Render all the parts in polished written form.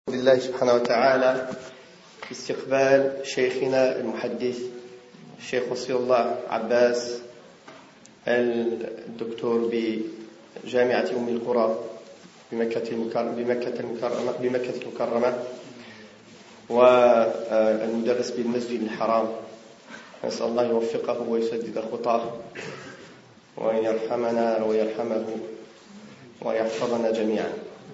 بالله سبحانه وتعالى باستقبال شيخنا المحدث الشيخ وصي الله عباس الدكتور بجامعة أم القرى بمكة المكرمة والمدرس بالمسجد الحرام. نسأل الله يوفقه ويسدد خطاه وأن يرحمنا ويرحمه ويحفظنا جميعا.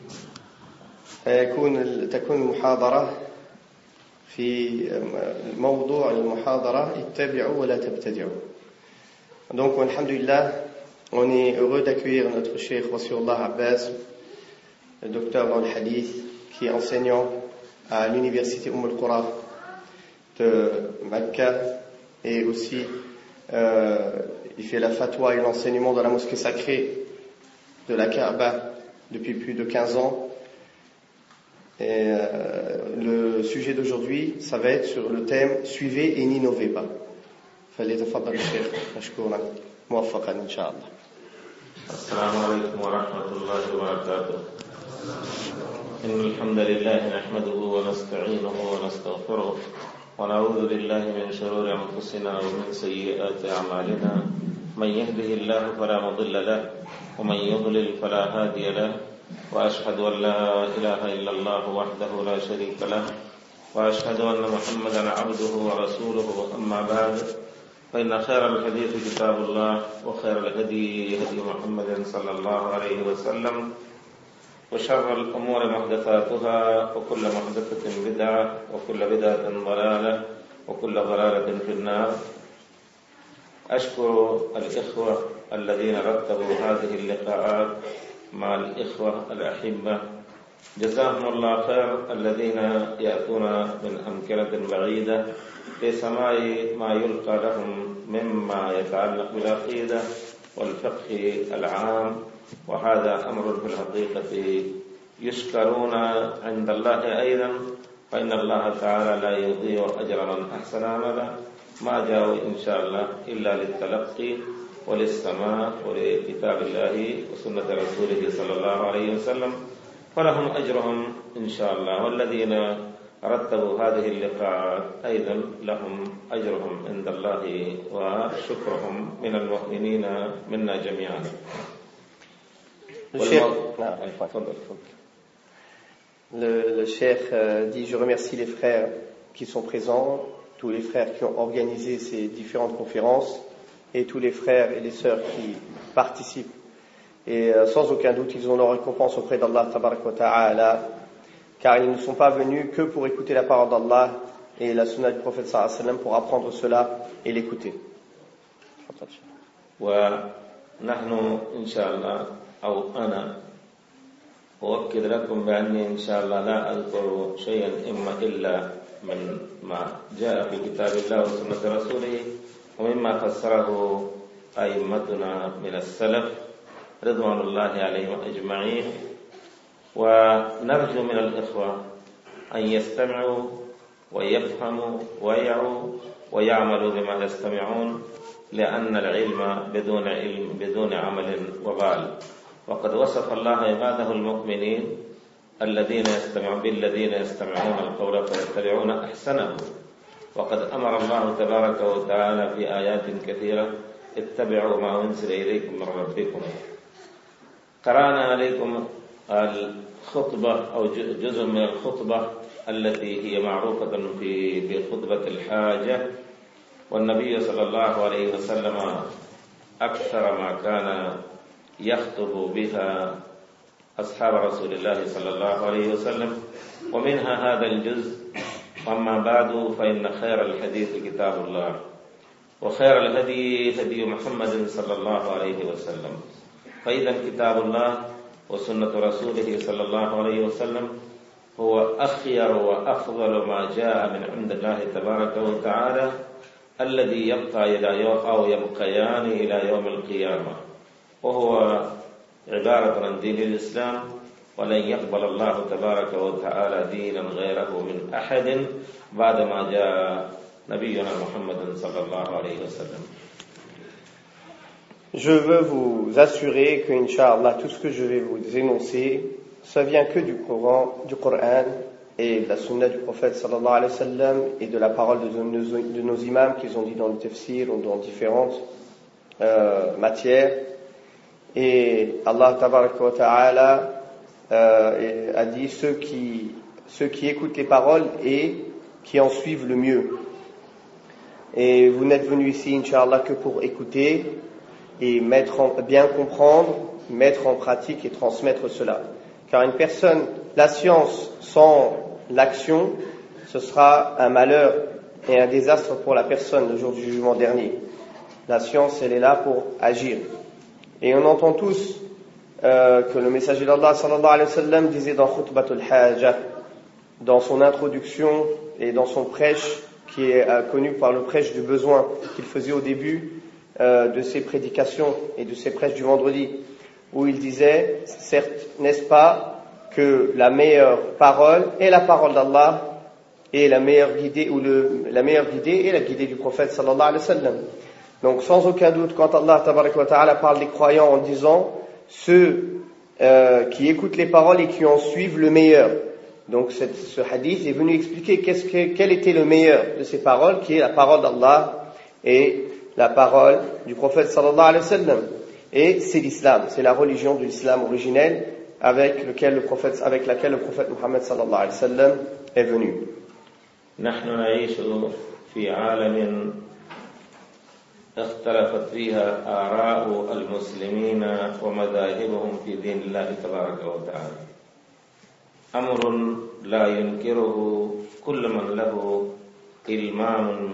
تكون المحاضرة في موضوع المحاضرة اتبعوا ولا تبتدعوا. Donc, alhamdulillah, on est heureux d'accueillir notre cheikh Wasiullah Abbas, le docteur dans le hadith, qui est enseignant à l'université al-Qura de Mecca, et aussi il fait la fatwa et l'enseignement dans la mosquée sacrée de la Kaaba depuis plus de 15 ans. Et le sujet d'aujourd'hui, ça va être sur le thème « Suivez et n'innovez pas ». فليتفضل الشيخ مشكورا موفقا إن شاء الله. السلام عليكم ورحمة الله وبركاته. إن الحمد لله نحمده ونستعينه ونستغفره ونعوذ بالله من شرور أنفسنا ومن سيئات أعمالنا. من يهده الله فلا مضل له ومن يضلل فلا هادي له، وأشهد أن لا إله إلا الله وحده لا شريك له، وأشهد أن محمدا عبده ورسوله. أما بعد، فإن خير الحديث كتاب الله، وخير الهدي هدي محمد صلى الله عليه وسلم، وشر الأمور محدثاتها، وكل محدثة بدعة، وكل بدعة ضلالة، وكل ضلالة في النار. أشكر الإخوة الذين رتبوا هذه اللقاءات مع الإخوة الأحبة، جزاهم الله خير، الذين يأتون من أمكنة بعيدة لسماع ما يلقى لهم مما يتعلق بالعقيدة والفقه العام، وهذا أمر في الحقيقة يشكرون عند الله أيضا، فإن الله تعالى لا يضيع أجر من أحسن عملا. ما جاءوا إن شاء الله إلا للتلقي وللسماع ولكتاب الله وسنة رسوله صلى الله عليه وسلم، فلهم أجرهم إن شاء الله، والذين رتبوا هذه اللقاءات أيضا لهم أجرهم عند الله وشكرهم من المؤمنين منا جميعا. Le cheikh dit: je remercie les frères qui sont présents, tous les frères qui ont organisé ces différentes conférences, et tous les frères et les sœurs qui participent. Et sans aucun doute, ils ont leur récompense auprès d'Allah tabarak wa ta'ala, car ils ne sont pas venus que pour écouter la parole d'Allah et la sunna du prophète sallallahu alayhi wa sallam, pour apprendre cela et l'écouter. ونحن إن شاء الله أو أنا أؤكد لكم بأني إن شاء الله لا أذكر شيئا إلا من ما جاء في كتاب الله وسنة رسوله، ومما فسره أئمتنا من السلف رضوان الله عليهم أجمعين. ونرجو من الإخوة أن يستمعوا ويفهموا ويعوا ويعملوا بما يستمعون، لأن العلم بدون عمل وبال. وقد وصف الله عباده المؤمنين بالذين يستمعون القول فيتبعون أحسنه. وقد أمر الله تبارك وتعالى في آيات كثيرة: اتبعوا ما أنزل إليكم من ربكم. قرأنا عليكم الخطبة أو جزء من الخطبة التي هي معروفة في خطبة الحاجة، والنبي صلى الله عليه وسلم أكثر ما كان يخطب بها أصحاب رسول الله صلى الله عليه وسلم، ومنها هذا الجزء: أما بعد فإن خير الحديث كتاب الله، وخير الهدي هدي محمد صلى الله عليه وسلم. فإذا كتاب الله وسنة رسوله صلى الله عليه وسلم هو أخير وأفضل ما جاء من عند الله تبارك وتعالى، الذي يبقى إلى يوم أو يبقيان إلى يوم القيامة، وهو عبارة عن دين الإسلام، ولن يقبل الله تبارك وتعالى دينا غيره من أحد بعدما جاء نبينا محمد صلى الله عليه وسلم. Je veux vous assurer que, Inch'Allah, tout ce que je vais vous énoncer, ça vient que du Coran et de la sunna du prophète sallallahu alayhi wa sallam et de la parole de nos imams qu'ils ont dit dans le tafsir ou dans différentes matières. Et Allah tabaraka wa ta'ala a dit ceux qui écoutent les paroles et qui en suivent le mieux. Et vous n'êtes venus ici, Inch'Allah, que pour écouter et bien comprendre, mettre en pratique et transmettre cela. Car une personne, la science sans l'action, ce sera un malheur et un désastre pour la personne le jour du jugement dernier. La science, elle est là pour agir. Et on entend tous que le messager d'Allah sallallahu alayhi wa sallam disait dans Khutbatul Haja, dans son introduction et dans son prêche, qui est connu par le prêche du besoin qu'il faisait au début de ses prédications et de ses prêches du vendredi, où il disait, certes, n'est-ce pas, que la meilleure parole est la parole d'Allah et la meilleure guidée est la guidée du prophète sallallahu alayhi wa sallam. Donc sans aucun doute, quand Allah tabaraka wa ta'ala parle des croyants en disant ceux qui écoutent les paroles et qui en suivent le meilleur. Donc ce hadith est venu expliquer quel était le meilleur de ces paroles, qui est la parole d'Allah et la parole du prophète sallallahu alayhi wa sallam. Et c'est l'islam, c'est la religion de l'islam originelle avec laquelle le prophète Muhammad sallallahu alayhi wa sallam est venu. نحن نعيش في عالم اختلفت فيها آراء المسلمين ومذاهبهم في دين الله تبارك وتعالى. أمر لا ينكره كل من له إلمام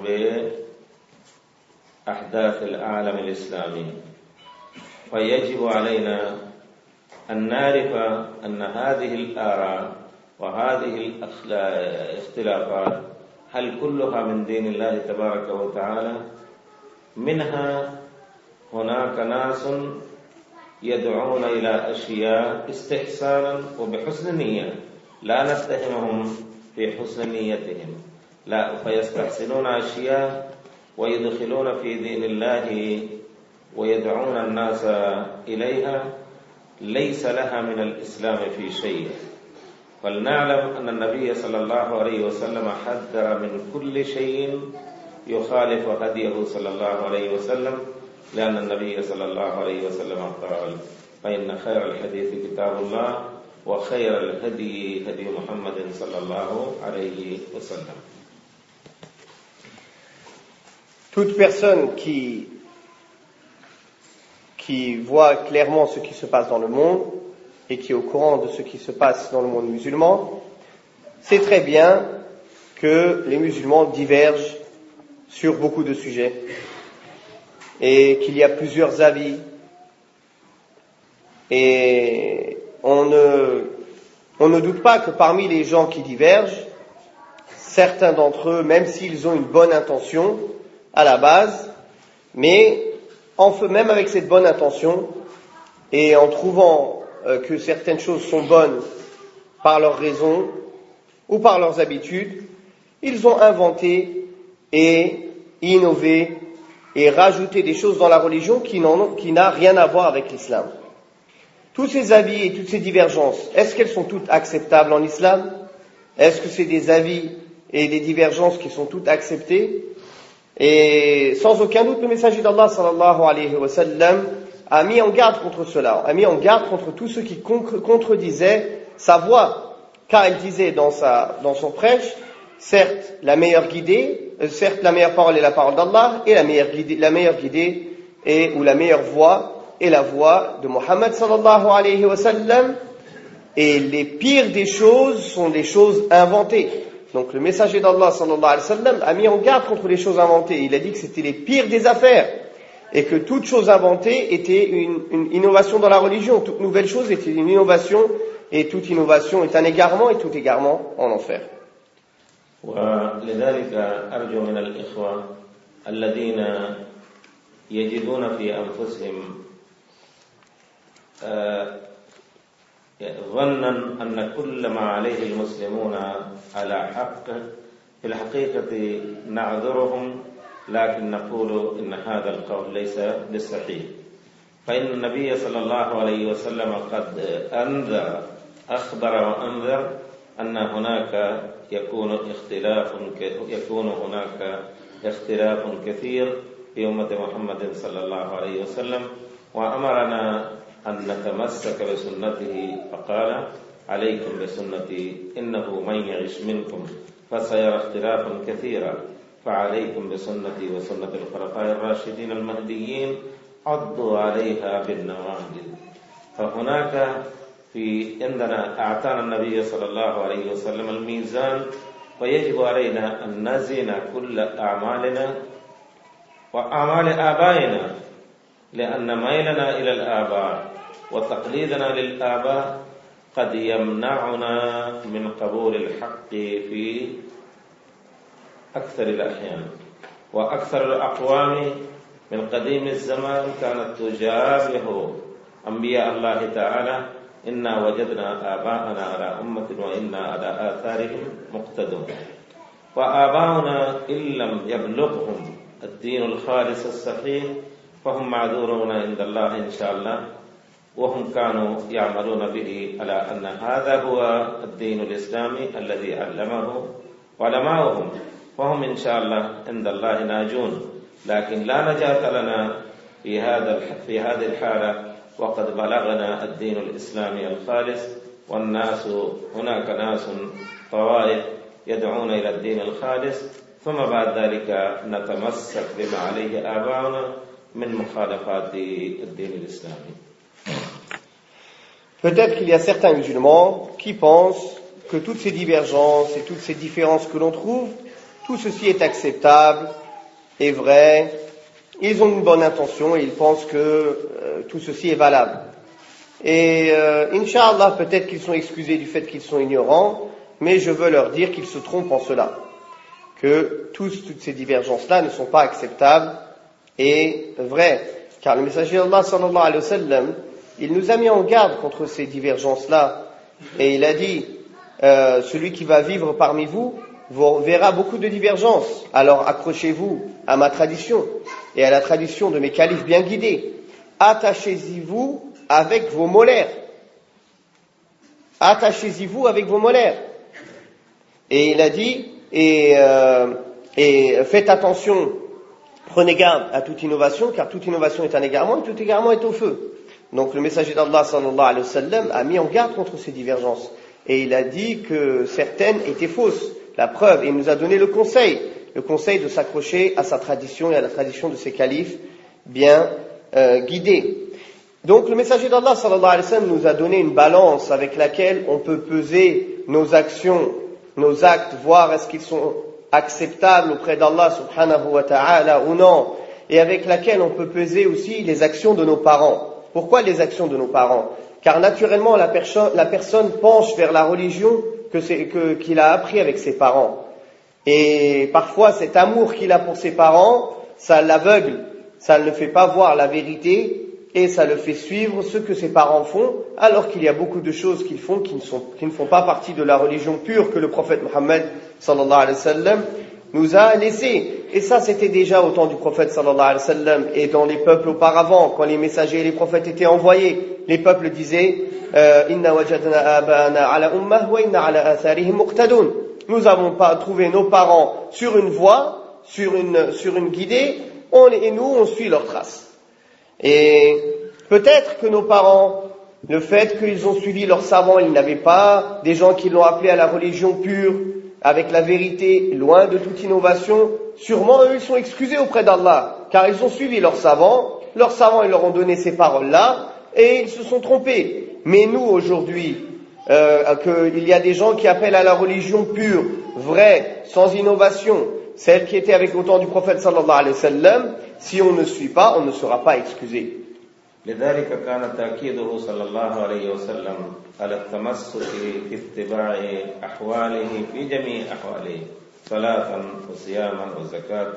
بأحداث العالم الإسلامي. فيجب علينا أن نعرف أن هذه الآراء وهذه الاختلافات هل كلها من دين الله تبارك وتعالى؟ منها هناك ناس يدعون إلى أشياء استحسانا وبحسن نية، لا نتهمهم في حسن نيتهم، لا، فيستحسنون أشياء ويدخلون في دين الله ويدعون الناس إليها ليس لها من الإسلام في شيء. فلنعلم أن النبي صلى الله عليه وسلم حذر من كل شيء يخالف هديه صلى الله عليه وسلم، لأن النبي صلى الله عليه وسلم قال: فإن خير الحديث كتاب الله وخير الهدي هدي محمد صلى الله عليه وسلم. Toute personne qui voit clairement ce qui se passe dans le monde et qui est au courant de ce qui se passe dans le monde musulman, sait très bien que les musulmans divergent sur beaucoup de sujets et qu'il y a plusieurs avis, et on ne doute pas que parmi les gens qui divergent, certains d'entre eux, même s'ils ont une bonne intention à la base, mais même avec cette bonne intention et en trouvant que certaines choses sont bonnes par leurs raisons ou par leurs habitudes, ils ont inventé et innové et rajouté des choses dans la religion qui n'a rien à voir avec l'islam. Tous ces avis et toutes ces divergences, est-ce qu'elles sont toutes acceptables en islam? Est-ce que c'est des avis et des divergences qui sont toutes acceptées? Et sans aucun doute, le messager d'Allah sallallahu alayhi wa sallam a mis en garde contre cela, a mis en garde contre tous ceux qui contredisaient sa voix, car il disait dans son prêche, certes la meilleure parole est la parole d'Allah, et la meilleure guidée ou la meilleure voix est la voix de Muhammad sallallahu alayhi wa sallam, et les pires des choses sont des choses inventées. Donc le messager d'Allah sallallahu alayhi wa sallam a mis en garde contre les choses inventées. Il a dit que c'était les pires des affaires et que toute chose inventée était une innovation dans la religion. Toute nouvelle chose était une innovation, et toute innovation est un égarement, et tout égarement en enfer. ولذلك أرجو من الإخوة الذين يجدون في أنفسهم ظنا أن كل ما عليه المسلمون على حق، في الحقيقة نعذرهم، لكن نقول إن هذا القول ليس بالصحيح. فإن النبي صلى الله عليه وسلم قد أخبر وأنذر أن هناك يكون هناك اختلاف كثير في أمة محمد صلى الله عليه وسلم، وأمرنا أن نتمسك بسنته فقال: عليكم بسنتي إنه من يعش منكم فسيرى اختلافا كثيرا فعليكم بسنتي وسنة الخلفاء الراشدين المهديين عضوا عليها بالنواجذ. فهناك عندنا أعطانا النبي صلى الله عليه وسلم الميزان، ويجب علينا أن نزن كل أعمالنا وأعمال آبائنا، لأن ميلنا إلى الآباء وتقليدنا للآباء قد يمنعنا من قبول الحق في أكثر الأحيان. وأكثر الأقوام من قديم الزمان كانت تجابه أنبياء الله تعالى: إنا وجدنا آباءنا على أمة وإنا على آثارهم مقتدون. وآباؤنا إن لم يبلغهم الدين الخالص الصحيح فهم معذورون عند الله إن شاء الله، وهم كانوا يعملون به على أن هذا هو الدين الإسلامي الذي علمه علماؤهم، فهم إن شاء الله عند الله ناجون. لكن لا نجاة لنا في هذه الحالة وقد بلغنا الدين الإسلامي الخالص، والناس هناك ناس طوائف يدعون إلى الدين الخالص، ثم بعد ذلك نتمسك بما عليه آباؤنا من مخالفات الدين الإسلامي. Peut-être qu'il y a certains musulmans qui pensent que toutes ces divergences et toutes ces différences que l'on trouve, tout ceci est acceptable, est vrai. Ils ont une bonne intention et ils pensent que tout ceci est valable. Et Inch'Allah, peut-être qu'ils sont excusés du fait qu'ils sont ignorants, mais je veux leur dire qu'ils se trompent en cela. Que toutes ces divergences-là ne sont pas acceptables et vraies. Car le messager d'Allah sallallahu alayhi wa sallam, il nous a mis en garde contre ces divergences-là. Et il a dit, celui qui va vivre parmi vous verra beaucoup de divergences. Alors accrochez-vous à ma tradition et à la tradition de mes califes bien guidés. Attachez-y-vous avec vos molaires. Attachez-y-vous avec vos molaires. Et il a dit, et faites attention, prenez garde à toute innovation, car toute innovation est un égarement et tout égarement est au feu. Donc le messager d'Allah sallallahu alayhi wa sallam a mis en garde contre ces divergences. Et il a dit que certaines étaient fausses. La preuve, il nous a donné le conseil de s'accrocher à sa tradition et à la tradition de ses califes bien guidés. Donc le messager d'Allah sallallahu alayhi wa sallam nous a donné une balance avec laquelle on peut peser nos actions, nos actes, voir est-ce qu'ils sont acceptables auprès d'Allah subhanahu wa ta'ala ou non, et avec laquelle on peut peser aussi les actions de nos parents. Pourquoi les actions de nos parents? Car naturellement la personne penche vers la religion qu'il a appris avec ses parents. Et parfois cet amour qu'il a pour ses parents, ça l'aveugle, ça ne le fait pas voir la vérité et ça le fait suivre ce que ses parents font, alors qu'il y a beaucoup de choses qu'ils font qui ne font pas partie de la religion pure que le prophète Mohammed sallallahu alayhi wa sallam nous a laissé. Et ça c'était déjà au temps du prophète sallallahu alayhi wa sallam et dans les peuples auparavant, quand les messagers et les prophètes étaient envoyés, les peuples disaient Inna wajadna abana ala ummah wa inna ala atharihim muqtadun. Nous avons pas trouvé nos parents sur une voie, sur une guidée, et nous on suit leurs traces. Et peut-être que nos parents, le fait qu'ils ont suivi leurs savants, ils n'avaient pas des gens qui l'ont appelé à la religion pure, avec la vérité, loin de toute innovation, sûrement eux ils sont excusés auprès d'Allah, car ils ont suivi leurs savants ils leur ont donné ces paroles-là, et ils se sont trompés. Mais nous aujourd'hui, qu'il y a des gens qui appellent à la religion pure, vraie, sans innovation, celle qui était avec le temps du prophète sallallahu alayhi wa sallam, si on ne suit pas, on ne sera pas excusé. لذلك كان تأكيده صلى الله عليه وسلم على التمسك في اتباع أحواله في جميع أحواله صلاة وصياما وزكاة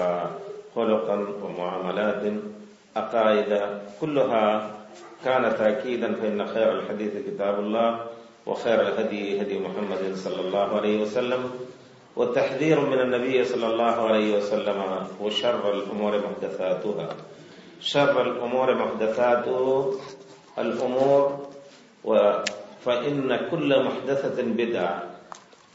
وخلقا ومعاملات عقائد كلها كان تأكيدا، فإن خير الحديث كتاب الله وخير الهدي هدي محمد صلى الله عليه وسلم، والتحذير من النبي صلى الله عليه وسلم وشر الأمور محدثاتها. شر الأمور محدثات الأمور، فإن كل محدثة بدعة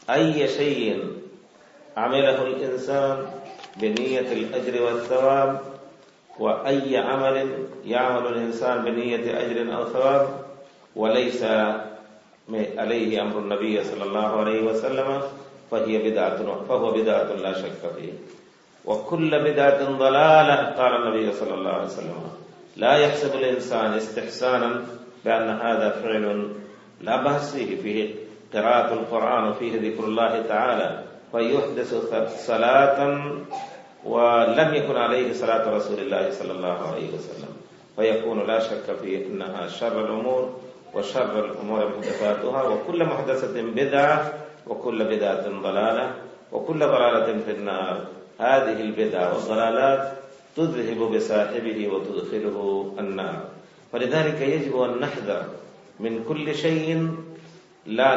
أي شيء عمله الإنسان بنية الأجر والثواب، وأي عمل يعمل الإنسان بنية أجر أو ثواب وليس عليه أمر النبي صلى الله عليه وسلم فهو بدعة لا شك فيه. وكل بدعة ضلالة، قال النبي صلى الله عليه وسلم: لا يحسب الإنسان استحسانا بأن هذا فعل لا بأس فيه قراءة القرآن وفيه ذكر الله تعالى، فيحدث صلاة ولم يكن عليه صلاة رسول الله صلى الله عليه وسلم، فيكون لا شك في أنها شر الأمور، وشر الأمور محدثاتها، وكل محدثة بدعة، وكل بدعة ضلالة، وكل ضلالة في النار. هذه البدع والضلالات تذهب بصاحبه وتدخله النار. فلذلك يجب أن نحذر من كل شيء لا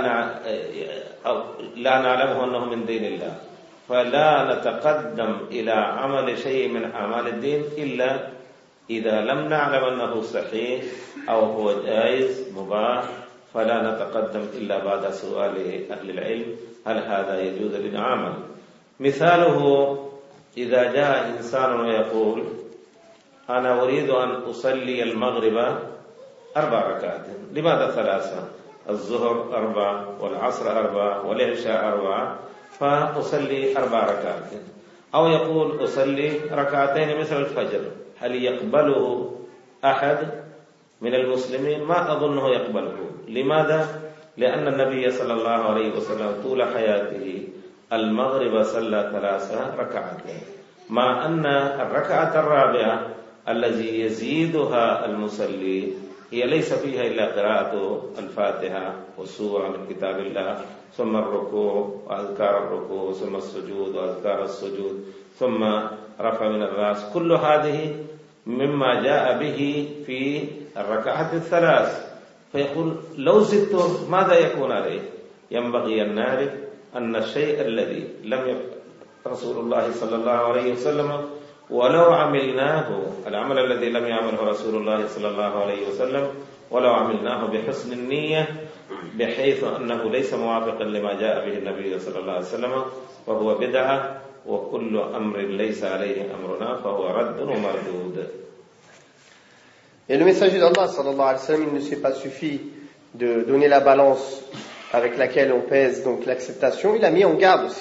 نعلمه أنه من دين الله، فلا نتقدم إلى عمل شيء من أعمال الدين إلا إذا لم نعلم أنه صحيح أو هو جائز مباح، فلا نتقدم إلا بعد سؤال أهل العلم هل هذا يجوز للعمل. مثاله: إذا جاء إنسان ويقول: أنا أريد أن أصلي المغرب 4 ركعات. لماذا 3؟ الظهر 4 والعصر 4 والعشاء 4، فأصلي 4 ركعات. أو يقول: أصلي 2 ركعتين مثل الفجر. هل يقبله أحد من المسلمين؟ ما أظنه يقبله. لماذا؟ لأن النبي صلى الله عليه وسلم طول حياته المغرب صلى 3 ركعات، مع أن الركعة الرابعة الذي يزيدها المصلي هي ليس فيها إلا قراءة الفاتحة والسورة من كتاب الله، ثم الركوع وأذكار الركوع، ثم السجود وأذكار السجود، ثم رفع من الرأس. كل هذه مما جاء به في الركعات الثلاث. فيقول: لو زدت ماذا يكون عليه؟ ينبغي أن نعرف أن الشيء الذي لم يفعل رسول الله صلى الله عليه وسلم ولو عملناه، العمل الذي لم يعمله رسول الله صلى الله عليه وسلم، ولو عملناه بحسن النية بحيث أنه ليس موافقا لما جاء به النبي صلى الله عليه وسلم، فهو بدعة، وكل أمر ليس عليه أمرنا فهو رد ومردود. Et le messager d'Allah sallallahu alayhi wa sallam, il ne s'est pas suffi de donner la balance avec laquelle on pèse donc l'acceptation, il a mis en garde aussi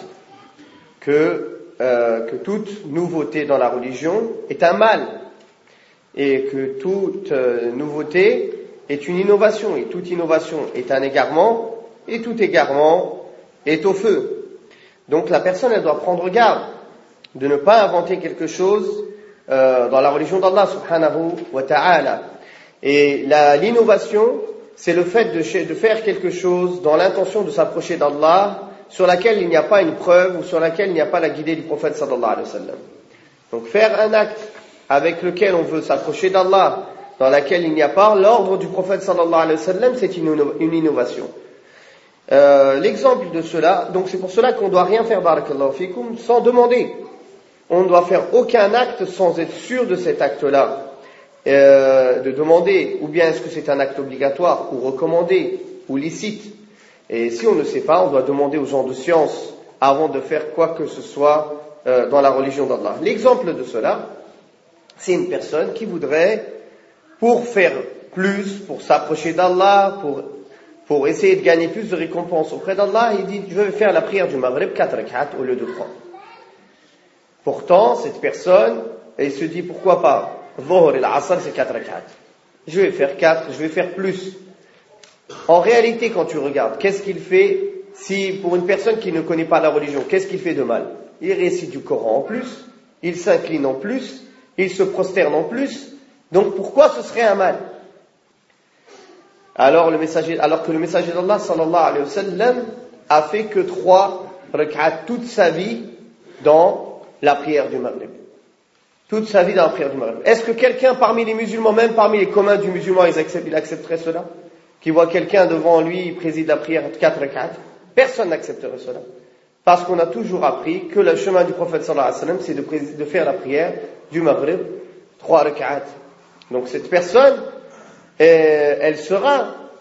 que toute nouveauté dans la religion est un mal, et que toute nouveauté est une innovation, et toute innovation est un égarement, et tout égarement est au feu. Donc la personne, elle doit prendre garde de ne pas inventer quelque chose dans la religion d'Allah subhanahu wa ta'ala. Et l'innovation, c'est le fait de faire quelque chose dans l'intention de s'approcher d'Allah, sur laquelle il n'y a pas une preuve, ou sur laquelle il n'y a pas la guidée du prophète sallallahu alayhi wa sallam. Donc faire un acte avec lequel on veut s'approcher d'Allah, dans laquelle il n'y a pas l'ordre du prophète sallallahu alayhi wa sallam, c'est une innovation. L'exemple de cela, donc c'est pour cela qu'on ne doit rien faire, barakallahu fikum, sans demander. On ne doit faire aucun acte sans être sûr de cet acte-là. De demander, ou bien est-ce que c'est un acte obligatoire, ou recommandé, ou licite. Et si on ne sait pas, on doit demander aux gens de science avant de faire quoi que ce soit dans la religion d'Allah. L'exemple de cela, c'est une personne qui voudrait, pour faire plus, pour s'approcher d'Allah, pour essayer de gagner plus de récompenses auprès d'Allah, il dit: je vais faire la prière du Maghrib 4 rak'at au lieu de 3. Pourtant, cette personne, elle se dit: pourquoi pas? Dhuhr et l'Asr, c'est 4 rak'at. Je vais faire 4, je vais faire plus. En réalité, quand tu regardes, qu'est-ce qu'il fait si, pour une personne qui ne connaît pas la religion, qu'est-ce qu'il fait de mal? Il récite du Coran en plus, il s'incline en plus, il se prosterne en plus. Donc pourquoi ce serait un mal? Alors que le messager d'Allah sallallahu alayhi wa sallam a fait que 3 rak'at toute sa vie dans la prière du Maghrib. Toute sa vie dans la prière du Maghrib. Est-ce que quelqu'un parmi les musulmans, même parmi les communs du musulman, il accepterait cela? Qui voit quelqu'un devant lui, il préside la prière 4 rak'at? Personne n'accepterait cela. Parce qu'on a toujours appris que le chemin du prophète sallallahu alayhi wa sallam, c'est de faire la prière du Maghrib 3 rak'at. Donc cette personne, elle sera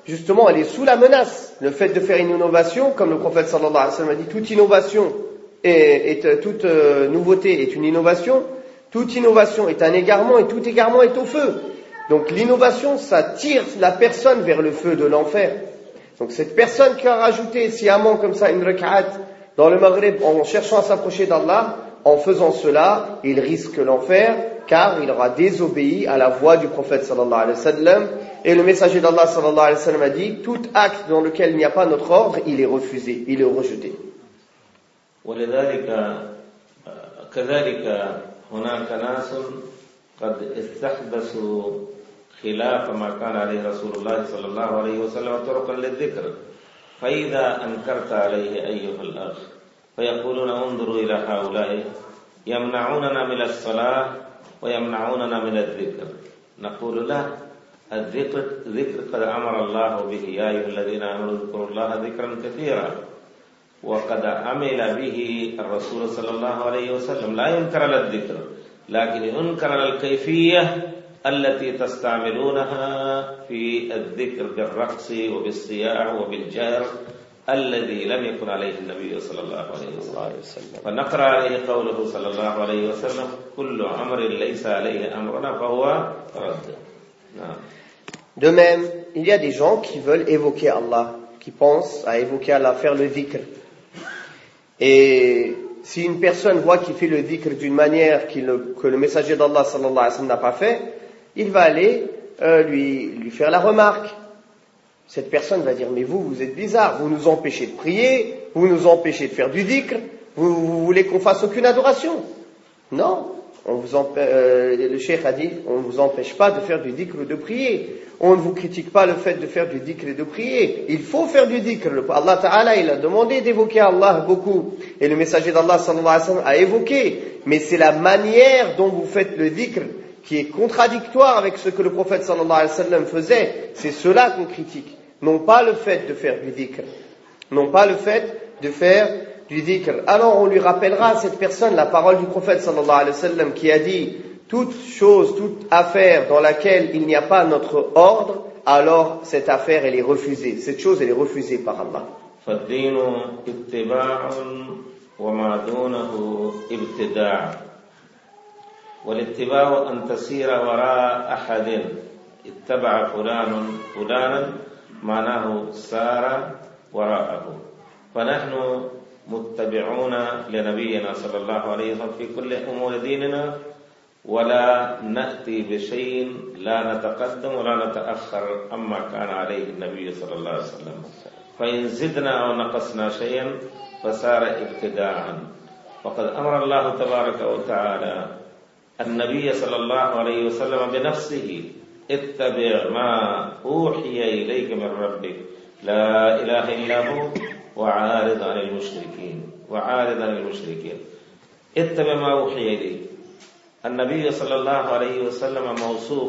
justement, elle est sous la menace. Le fait de faire une innovation, comme le prophète sallallahu alayhi wa sallam a dit, toute innovation toute nouveauté est une innovation, toute innovation est un égarement et tout égarement est au feu. Donc l'innovation, ça tire la personne vers le feu de l'enfer. Donc cette personne qui a rajouté sciemment comme ça une rak'at dans le Maghrib en cherchant à s'approcher d'Allah, en faisant cela, il risque l'enfer car il aura désobéi à la voix du prophète sallallahu alayhi wa sallam. Et le messager d'Allah sallallahu alayhi wa sallam a dit, tout acte dans lequel il n'y a pas notre ordre, il est refusé, il est rejeté. ولذلك كذلك هناك ناس قد استحدثوا خلاف ما كان عليه رسول الله صلى الله عليه وسلم طرقا للذكر فإذا أنكرت عليه أيها الأخ فيقولون انظروا إلى هؤلاء يمنعوننا من الصلاة ويمنعوننا من الذكر نقول لا الذكر قد أمر الله به يا أيها الذين آمنوا اذكروا الله ذكرا كثيرا وقد عمل به الرسول صلى الله عليه وسلم لا ينكر على الذكر لكن ينكر على الكيفية التي تستعملونها في الذكر بالرقص وبالصياح وبالجهر الذي لم يكن عليه النبي صلى الله عليه وسلم فنقرأ عليه قوله صلى الله عليه وسلم كل أمر ليس عليه أمرنا فهو رد. De même, il y a des gens qui veulent évoquer Allah, qui pensent à évoquer Allah, faire le dhikr. Et si une personne voit qu'il fait le dhikr d'une manière que le messager d'Allah sallallahu alayhi wa sallam n'a pas fait, il va aller lui faire la remarque. Cette personne va dire, mais vous êtes bizarre, vous nous empêchez de prier, vous nous empêchez de faire du dhikr, vous voulez qu'on fasse aucune adoration. Non, le cheikh a dit, on ne vous empêche pas de faire du dhikr ou de prier. On ne vous critique pas le fait de faire du dhikr et de prier. Il faut faire du dhikr. Allah Ta'ala, il a demandé d'évoquer Allah beaucoup. Et le messager d'Allah sallallahu alayhi wa sallam a évoqué. Mais c'est la manière dont vous faites le dhikr qui est contradictoire avec ce que le prophète sallallahu alayhi wa sallam faisait. C'est cela qu'on critique. Non pas le fait de faire du dhikr. Non pas le fait de faire du dhikr. Alors on lui rappellera à cette personne la parole du prophète sallallahu alayhi wa sallam qui a dit toute chose, toute affaire dans laquelle il n'y a pas notre ordre, alors cette affaire elle est refusée. Cette chose elle est refusée par Allah. فالدين اتباع وما دونه ابتداع والاتباع أن تسير وراء أحد اتبع فلانا معناه سار وراءه فنحن متبعون لنبينا صلى الله عليه وسلم في كل أمور ديننا ولا نأتي بشيء لا نتقدم ولا نتأخر أما كان عليه النبي صلى الله عليه وسلم فإن زدنا أو نقصنا شيئا فصار ابتداعا وقد أمر الله تبارك وتعالى النبي صلى الله عليه وسلم بنفسه اتبع ما أوحي إليك من ربك لا إله إلا هو وعارض عن المشركين اتبع ما أوحي إليك. النبي صلى الله عليه وسلم موصوف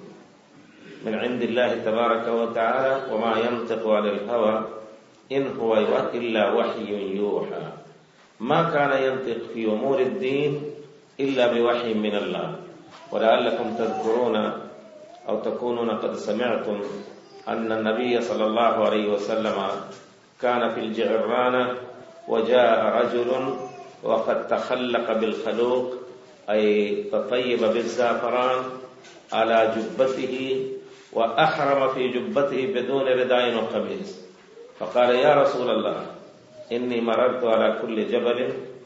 من عند الله تبارك وتعالى وما ينطق عن الهوى إن هو إلا وحي يوحى ما كان ينطق في أمور الدين إلا بوحي من الله ولعلكم تذكرون أو تكونون قد سمعتم أن النبي صلى الله عليه وسلم كان في الجعرانة وجاء رجل وقد تخلق بالخلوق أي تطيب بالزعفران على جبته وأحرم في جبته بدون رداء وقميص فقال يا رسول الله إني مررت على كل جبل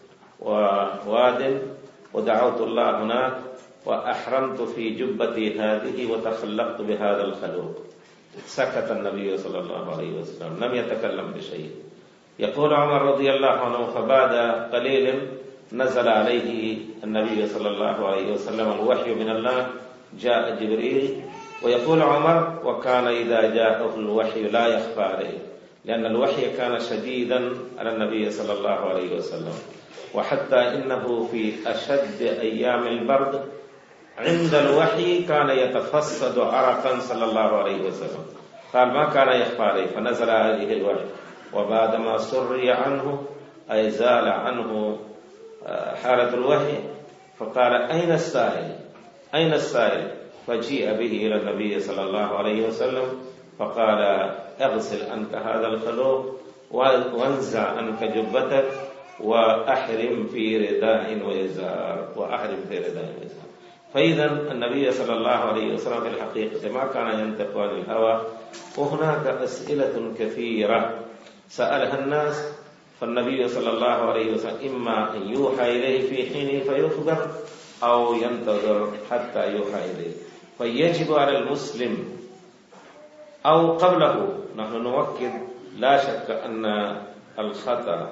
وواد ودعوت الله هناك وأحرمت في جبتي هذه وتخلقت بهذا الخلوق. سكت النبي صلى الله عليه وسلم لم يتكلم بشيء. يقول عمر رضي الله عنه فبعد قليل نزل عليه النبي صلى الله عليه وسلم الوحي من الله جاء جبريل ويقول عمر وكان إذا جاءه الوحي لا يخفى عليه لأن الوحي كان شديدا على النبي صلى الله عليه وسلم وحتى إنه في أشد أيام البرد عند الوحي كان يتفسد عرقا صلى الله عليه وسلم قال ما كان يخفى عليه فنزل عليه الوحي وبعدما سري عنه أي زال عنه حالة الوحي فقال أين السائل فجيء به إلى النبي صلى الله عليه وسلم فقال اغسل أنت هذا الخلوق وانزع عنك جبتك وأحرم في رداء وإزار فإذا النبي صلى الله عليه وسلم في الحقيقة ما كان ينطق عن الهوى. وهناك أسئلة كثيرة سألها الناس، فالنبي صلى الله عليه وسلم إما أن يوحى إليه في حين فيخبر أو ينتظر حتى يوحى إليه. فيجب على المسلم أو قبله، نحن نؤكد لا شك أن الخطأ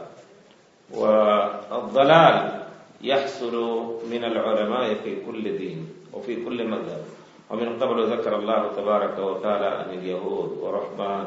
والضلال يحصل من العلماء في كل دين وفي كل مذهب. ومن قبل ذكر الله تبارك وتعالى عن اليهود ورهبان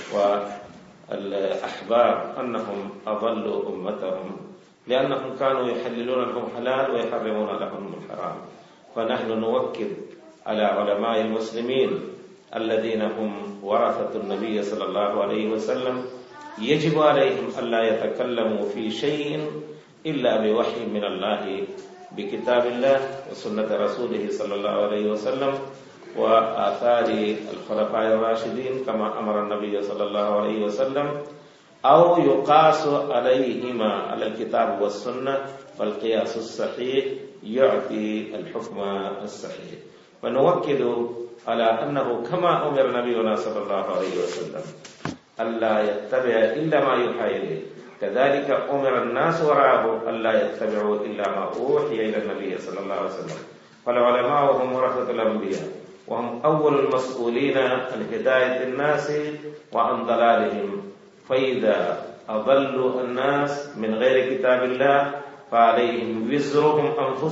والأحبار أنهم أضلوا أمتهم لأنهم كانوا يحللون لهم حلال ويحرمون لهم الحرام. فنحن نوكل على علماء المسلمين الذين هم ورثة النبي صلى الله عليه وسلم، يجب عليهم ألا يتكلموا في شيء إلا بوحي من الله بكتاب الله وسنة رسوله صلى الله عليه وسلم وآثار الخلفاء الراشدين كما أمر النبي صلى الله عليه وسلم، أو يقاس عليهما على الكتاب والسنة، فالقياس الصحيح يعطي الحكم الصحيح. ونوكل على أنه كما أمر نبينا صلى الله عليه وسلم ألا يتبع إلا ما يوحى إليه، كذلك أمر الناس وراءه ألا يتبعوا إلا ما أوحي إلى النبي صلى الله عليه وسلم. فالعلماء هم ورثة الأنبياء وهم أول المسؤولين عن هداية الناس وعن ضلالهم. فإذا أضلوا الناس من غير كتاب الله فعليهم وزرهم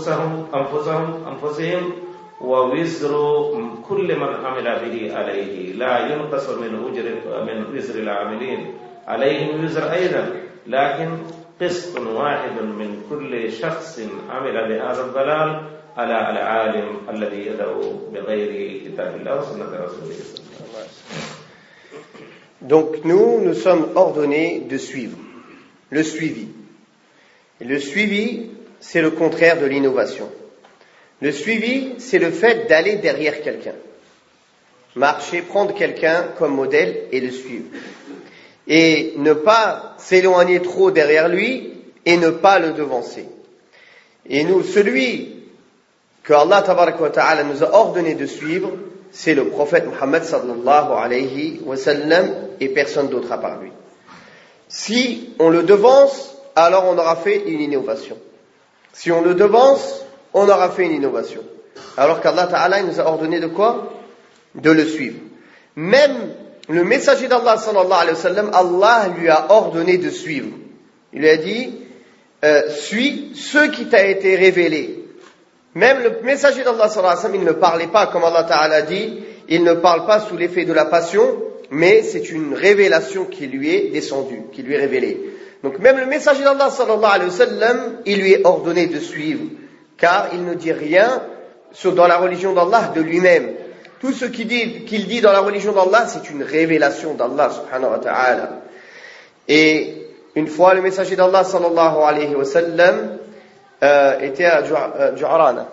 أنفسهم ووزر كل من عمل به عليه، لا ينقص من وزر العاملين، عليهم وزر أيضا، لكن قسط واحد من كل شخص عمل بهذا الضلال على العالم الذي يدعو بغير كتاب الله وسنة رسوله صلى الله عليه وسلم. Donc nous sommes ordonnés de suivre. Le suivi. Et le suivi, c'est le contraire de l'innovation. Le suivi, c'est le fait d'aller derrière quelqu'un. Marcher, prendre quelqu'un comme modèle et le suivre. Et ne pas s'éloigner trop derrière lui et ne pas le devancer. Et nous, celui que Allah tabaraka wa ta'ala nous a ordonné de suivre, c'est le prophète Muhammad sallallahu alayhi wa sallam et personne d'autre à part lui. Si on le devance, alors on aura fait une innovation. Si on le devance, on aura fait une innovation. Alors qu'Allah ta'ala nous a ordonné de quoi? De le suivre. Même le messager d'Allah sallallahu alayhi wa sallam, Allah lui a ordonné de suivre. Il lui a dit, suis ce qui t'a été révélé. Même le messager d'Allah sallallahu alayhi wa sallam, il ne parlait pas, comme Allah ta'ala dit, il ne parle pas sous l'effet de la passion, mais c'est une révélation qui lui est descendue, qui lui est révélée. Donc même le messager d'Allah sallallahu alayhi wa sallam, il lui est ordonné de suivre, car il ne dit rien dans la religion d'Allah de lui-même. Tout ce qu'il dit dans la religion d'Allah, c'est une révélation d'Allah subhanahu wa ta'ala. Et une fois, le messager d'Allah sallallahu alayhi wa sallam était à Ji'rana.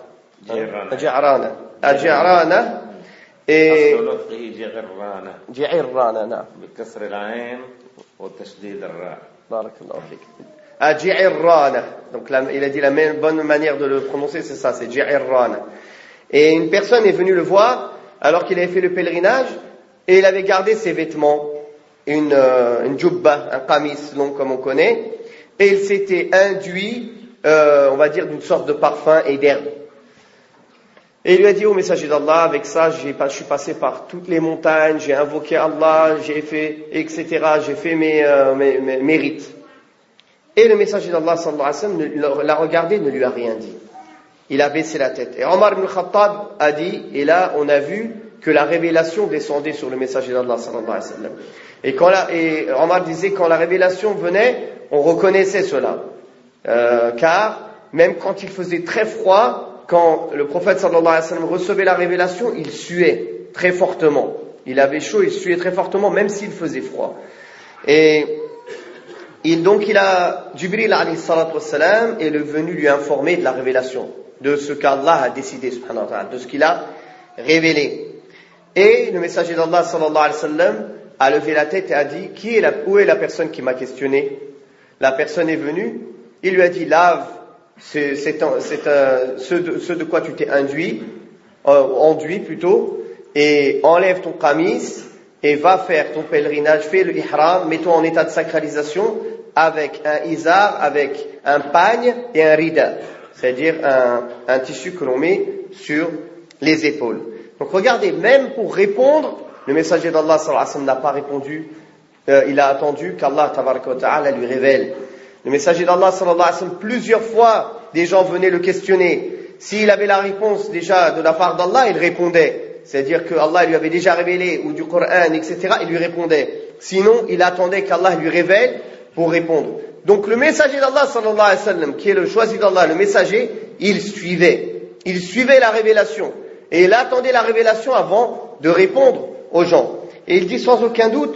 Et Ji'rana, نعم. بكسر العين وتشديد الراء. بارك الله فيك. À Ji'rana. Donc il a dit la même bonne manière de le prononcer, c'est ça, c'est Ji'rana. Et une personne est venue le voir alors qu'il avait fait le pèlerinage et il avait gardé ses vêtements, une jubba, un qamis long comme on connaît, et il s'était induit, on va dire, d'une sorte de parfum et d'herbe. Et il lui a dit au messager d'Allah, avec ça, je suis passé par toutes les montagnes, j'ai invoqué Allah, j'ai fait, etc., j'ai fait mes rites. Et le messager d'Allah, sallallahu alayhi wa sallam, l'a regardé, ne lui a rien dit. Il a baissé la tête. Et Omar ibn Khattab a dit, et là, on a vu que la révélation descendait sur le messager d'Allah, sallallahu alayhi wa sallam. Et Omar disait, quand la révélation venait, on reconnaissait cela. Car, même quand il faisait très froid, quand le prophète sallallahu alayhi wa sallam recevait la révélation, il suait très fortement. Il avait chaud, il suait très fortement, même s'il faisait froid. Et Jibril alayhi salatu wassalam est venu lui informer de la révélation, de ce qu'Allah a décidé, subhanahu wa ta'ala, de ce qu'il a révélé. Et le messager d'Allah sallallahu alayhi wa sallam a levé la tête et a dit, où est la personne qui m'a questionné? La personne est venue, il lui a dit, lave ce de quoi tu t'es enduit plutôt, et enlève ton qamis, et va faire ton pèlerinage, fais le ihram, mets-toi en état de sacralisation, avec un izar, avec un pagne et un rida, c'est-à-dire un tissu que l'on met sur les épaules. Donc regardez, même pour répondre, le messager d'Allah sallallahu alayhi wa sallam n'a pas répondu, il a attendu qu'Allah tabaraka wa ta'ala lui révèle. Le messager d'Allah sallallahu alayhi wa sallam, plusieurs fois, des gens venaient le questionner. S'il avait la réponse déjà de la part d'Allah, il répondait. C'est-à-dire que Allah lui avait déjà révélé, ou du Coran, etc., il lui répondait. Sinon, il attendait qu'Allah lui révèle pour répondre. Donc le messager d'Allah sallallahu alayhi wa sallam, qui est le choisi d'Allah, le messager, il suivait la révélation. Et il attendait la révélation avant de répondre aux gens. Et il dit sans aucun doute,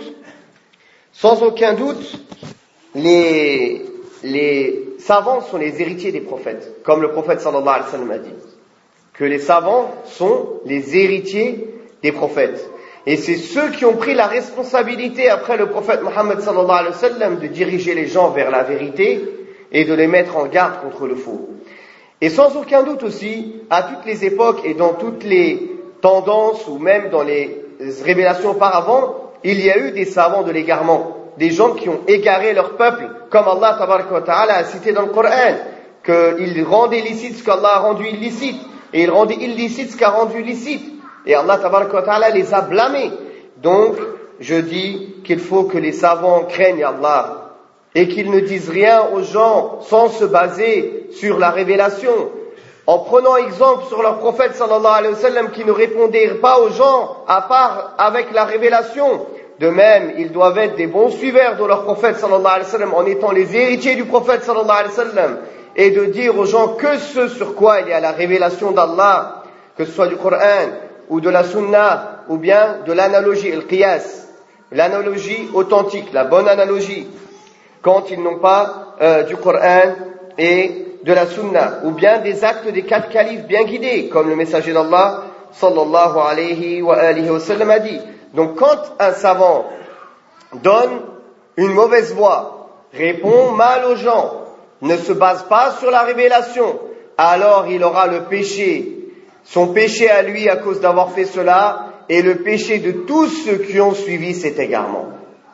les savants sont les héritiers des prophètes, comme le prophète sallallahu alayhi wa sallam a dit, que les savants sont les héritiers des prophètes. Et c'est ceux qui ont pris la responsabilité après le prophète Mohammed sallallahu alayhi wa sallam de diriger les gens vers la vérité et de les mettre en garde contre le faux. Et sans aucun doute aussi, à toutes les époques et dans toutes les tendances ou même dans les révélations auparavant, il y a eu des savants de l'égarement, des gens qui ont égaré leur peuple, comme Allah tabaraka wa ta'ala a cité dans le Coran, qu'ils rendaient licite ce qu'Allah a rendu illicite, et ils rendaient illicite ce qu'a rendu licite. Et Allah tabaraka wa ta'ala les a blâmés. Donc, je dis qu'il faut que les savants craignent Allah et qu'ils ne disent rien aux gens sans se baser sur la révélation. En prenant exemple sur leur prophète sallallahu alayhi wa sallam qui ne répondait pas aux gens à part avec la révélation. De même, ils doivent être des bons suiveurs de leur prophète sallallahu alayhi wa sallam en étant les héritiers du prophète sallallahu alayhi wa sallam et de dire aux gens que ce sur quoi il y a la révélation d'Allah, que ce soit du Coran ou de la Sunna ou bien de l'analogie, le qiyas, l'analogie authentique, la bonne analogie, quand ils n'ont pas du Coran et de la Sunna, ou bien des actes des 4 califes bien guidés, comme le messager d'Allah sallallahu alayhi wa sallam a dit. Donc quand un savant donne une mauvaise voie, répond mal aux gens, ne se base pas sur la révélation, alors il aura le péché, son péché à lui à cause d'avoir fait cela, et le péché de tous ceux qui ont suivi cet égarement.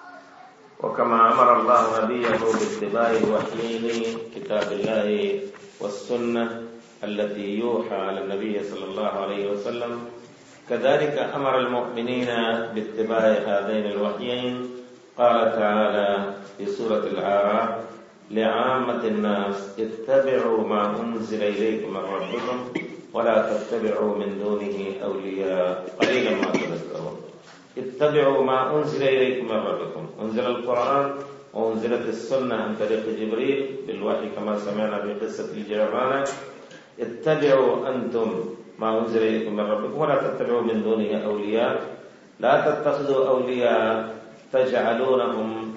وكما أمر الله نبيه باتباع الوحيين كتاب الله والسنة التي يوحى على النبي صلى الله عليه وسلم كذلك أمر المؤمنين باتباع هذين الوحيين قال تعالى في سورة الأعراف لعامة الناس اتبعوا ما أنزل إليكم من ربكم ولا تتبعوا من دونه أولياء قليلا ما تذكرون اتبعوا ما أنزل إليكم من ربكم. أنزل القرآن وأنزلت السنة عن طريق جبريل بالوحي كما سمعنا في قصة الجيران. اتبعوا أنتم ما أنزل إليكم من ربكم ولا تتبعوا من دونه أولياء. لا تتخذوا أولياء تجعلونهم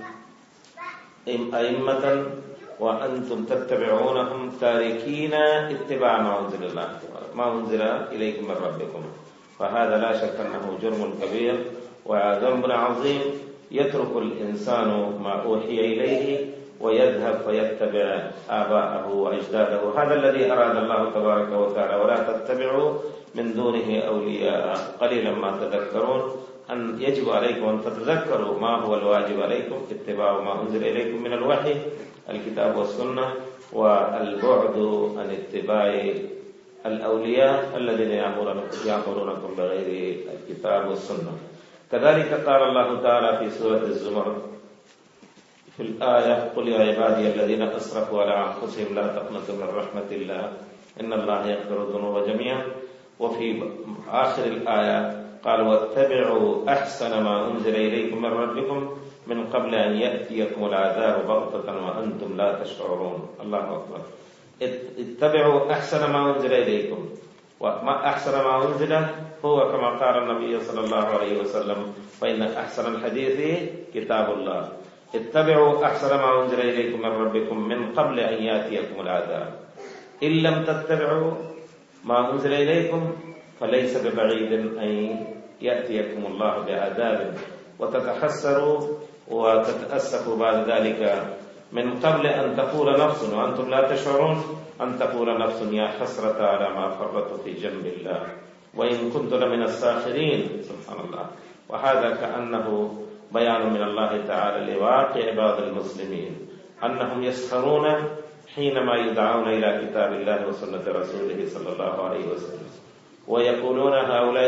أئمة وأنتم تتبعونهم تاركين اتباع ما أنزل إليكم من ربكم. فهذا لا شك أنه جرم كبير وذنب عظيم يترك الإنسان ما أوحي إليه ويذهب فيتبع آباءه وأجداده. هذا الذي أراد الله تبارك وتعالى ولا تتبعوا من دونه أولياء قليلا ما تذكرون. أن يجب عليكم أن تتذكروا ما هو الواجب عليكم اتباع ما أنزل إليكم من الوحي الكتاب والسنة والبعد عن اتباع الأولياء الذين يأمرونكم بغير الكتاب والسنة. كذلك قال الله تعالى في سورة الزمر في الآية قل يا عبادي الذين أسرفوا على أنفسهم لا تقنطوا من رحمة الله إن الله يغفر الذنوب جميعا. وفي آخر الآية قال واتبعوا أحسن ما أنزل إليكم من ربكم من قبل أن يأتيكم العذاب بغتة وأنتم لا تشعرون. الله أكبر. اتبعوا أحسن ما أنزل إليكم. وما أحسن ما أنزل هو كما قال النبي صلى الله عليه وسلم فإن أحسن الحديث كتاب الله. اتبعوا أحسن ما أنزل إليكم من ربكم من قبل أن يأتيكم العذاب. إن لم تتبعوا ما أنزل إليكم فليس ببعيد أن يأتيكم الله بعذاب وتتحسروا وتتأسفوا بعد ذلك من قبل أن تقول نفس وأنتم لا تشعرون أن تقول نفس يا حسرة على ما فرطت في جنب الله وإن كنت لمن الساخرين. سبحان الله. وهذا كأنه بيان من الله تعالى لواقع بعض المسلمين أنهم يسخرون حينما يدعون إلى كتاب الله وسنة رسوله صلى الله عليه وسلم ويقولون هؤلاء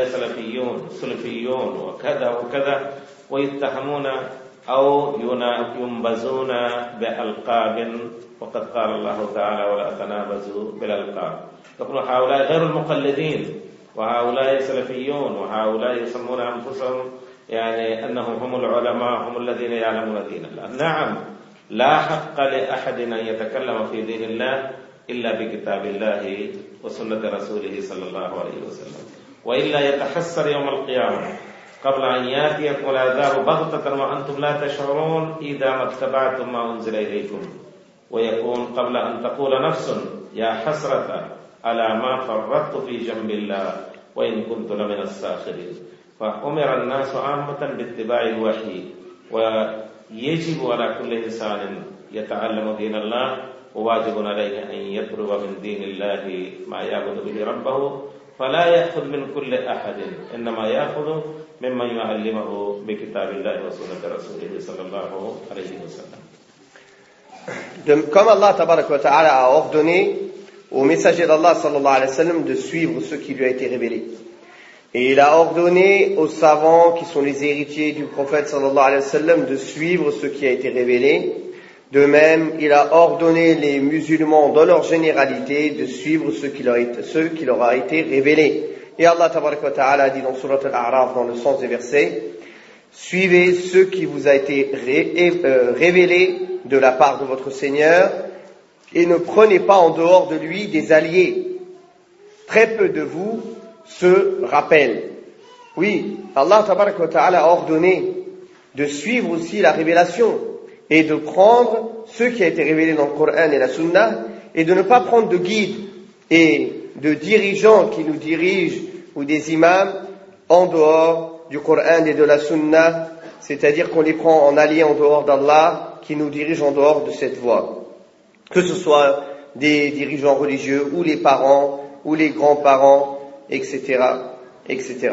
سلفيون وكذا وكذا، ويتهمون أو ينبذون بألقاب، وقد قال الله تعالى ولا تنابزوا بالألقاب. يقولون هؤلاء غير المقلدين وهؤلاء سلفيون وهؤلاء يسمون أنفسهم يعني أنهم هم العلماء هم الذين يعلمون دين الله. نعم، لا حق لأحد أن يتكلم في دين الله إلا بكتاب الله وسنة رسوله صلى الله عليه وسلم، وإلا يتحسر يوم القيامة قبل أن يأتيكم العذاب بغتة وأنتم لا تشعرون إذا ما اتبعتم ما أنزل إليكم، ويكون قبل أن تقول نفس يا حسرة على ما فرطت في جنب الله وإن كنت لمن الساخرين. فأمر الناس عامة باتباع الوحي، ويجب على كل إنسان يتعلم دين الله وواجب عليه أن يطلب من دين الله ما يعبد به ربه، فلا يأخذ من كل أحد، إنما يأخذ ممن يعلمه بكتاب الله وسنة رسوله صلى الله عليه وسلم. Comme Allah tabarak wa ta'ala a ordonné au messager d'Allah sallallahu alayhi wa sallam de suivre ce qui lui a été révélé. Et il a ordonné aux savants qui sont les héritiers du prophète sallallahu alayhi wa sallam de suivre ce qui a été révélé. De même, il a ordonné les musulmans dans leur généralité de suivre ce qui leur a été révélé. Et Allah tabarak wa ta'ala a dit dans Surat Al-A'raf, dans le sens des versets, suivez ce qui vous a été révélé de la part de votre Seigneur et ne prenez pas en dehors de lui des alliés. Très peu de vous se rappellent. Oui, Allah tabarak wa ta'ala a ordonné de suivre aussi la révélation et de prendre ce qui a été révélé dans le Coran et la Sunna et de ne pas prendre de guides et de dirigeants qui nous dirigent ou des imams en dehors du Coran et de la Sunna, c'est-à-dire qu'on les prend en alliés en dehors d'Allah qui nous dirigent en dehors de cette voie. Que ce soit des dirigeants religieux ou les parents ou les grands-parents, etc. etc.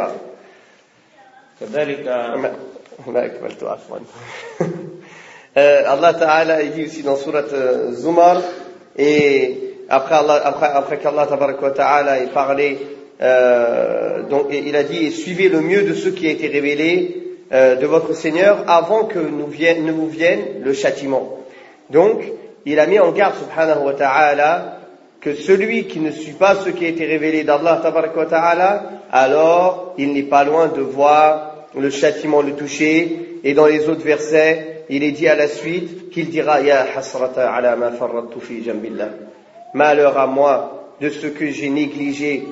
Allah Ta'ala dit aussi dans Surat Zumar, et après qu'Allah Ta'ala ait parlé, donc il a dit, suivez le mieux de ce qui a été révélé de votre Seigneur avant que ne vous vienne le châtiment. Donc, il a mis en garde, subhanahu wa ta'ala, que celui qui ne suit pas ce qui a été révélé d'Allah Ta'ala, alors il n'est pas loin de voir le châtiment le toucher. Et dans les autres versets, il est dit à la suite qu'il dira Ya hasrata ala ma farrattu fi jambillah. Malheur à moi de ce que j'ai négligé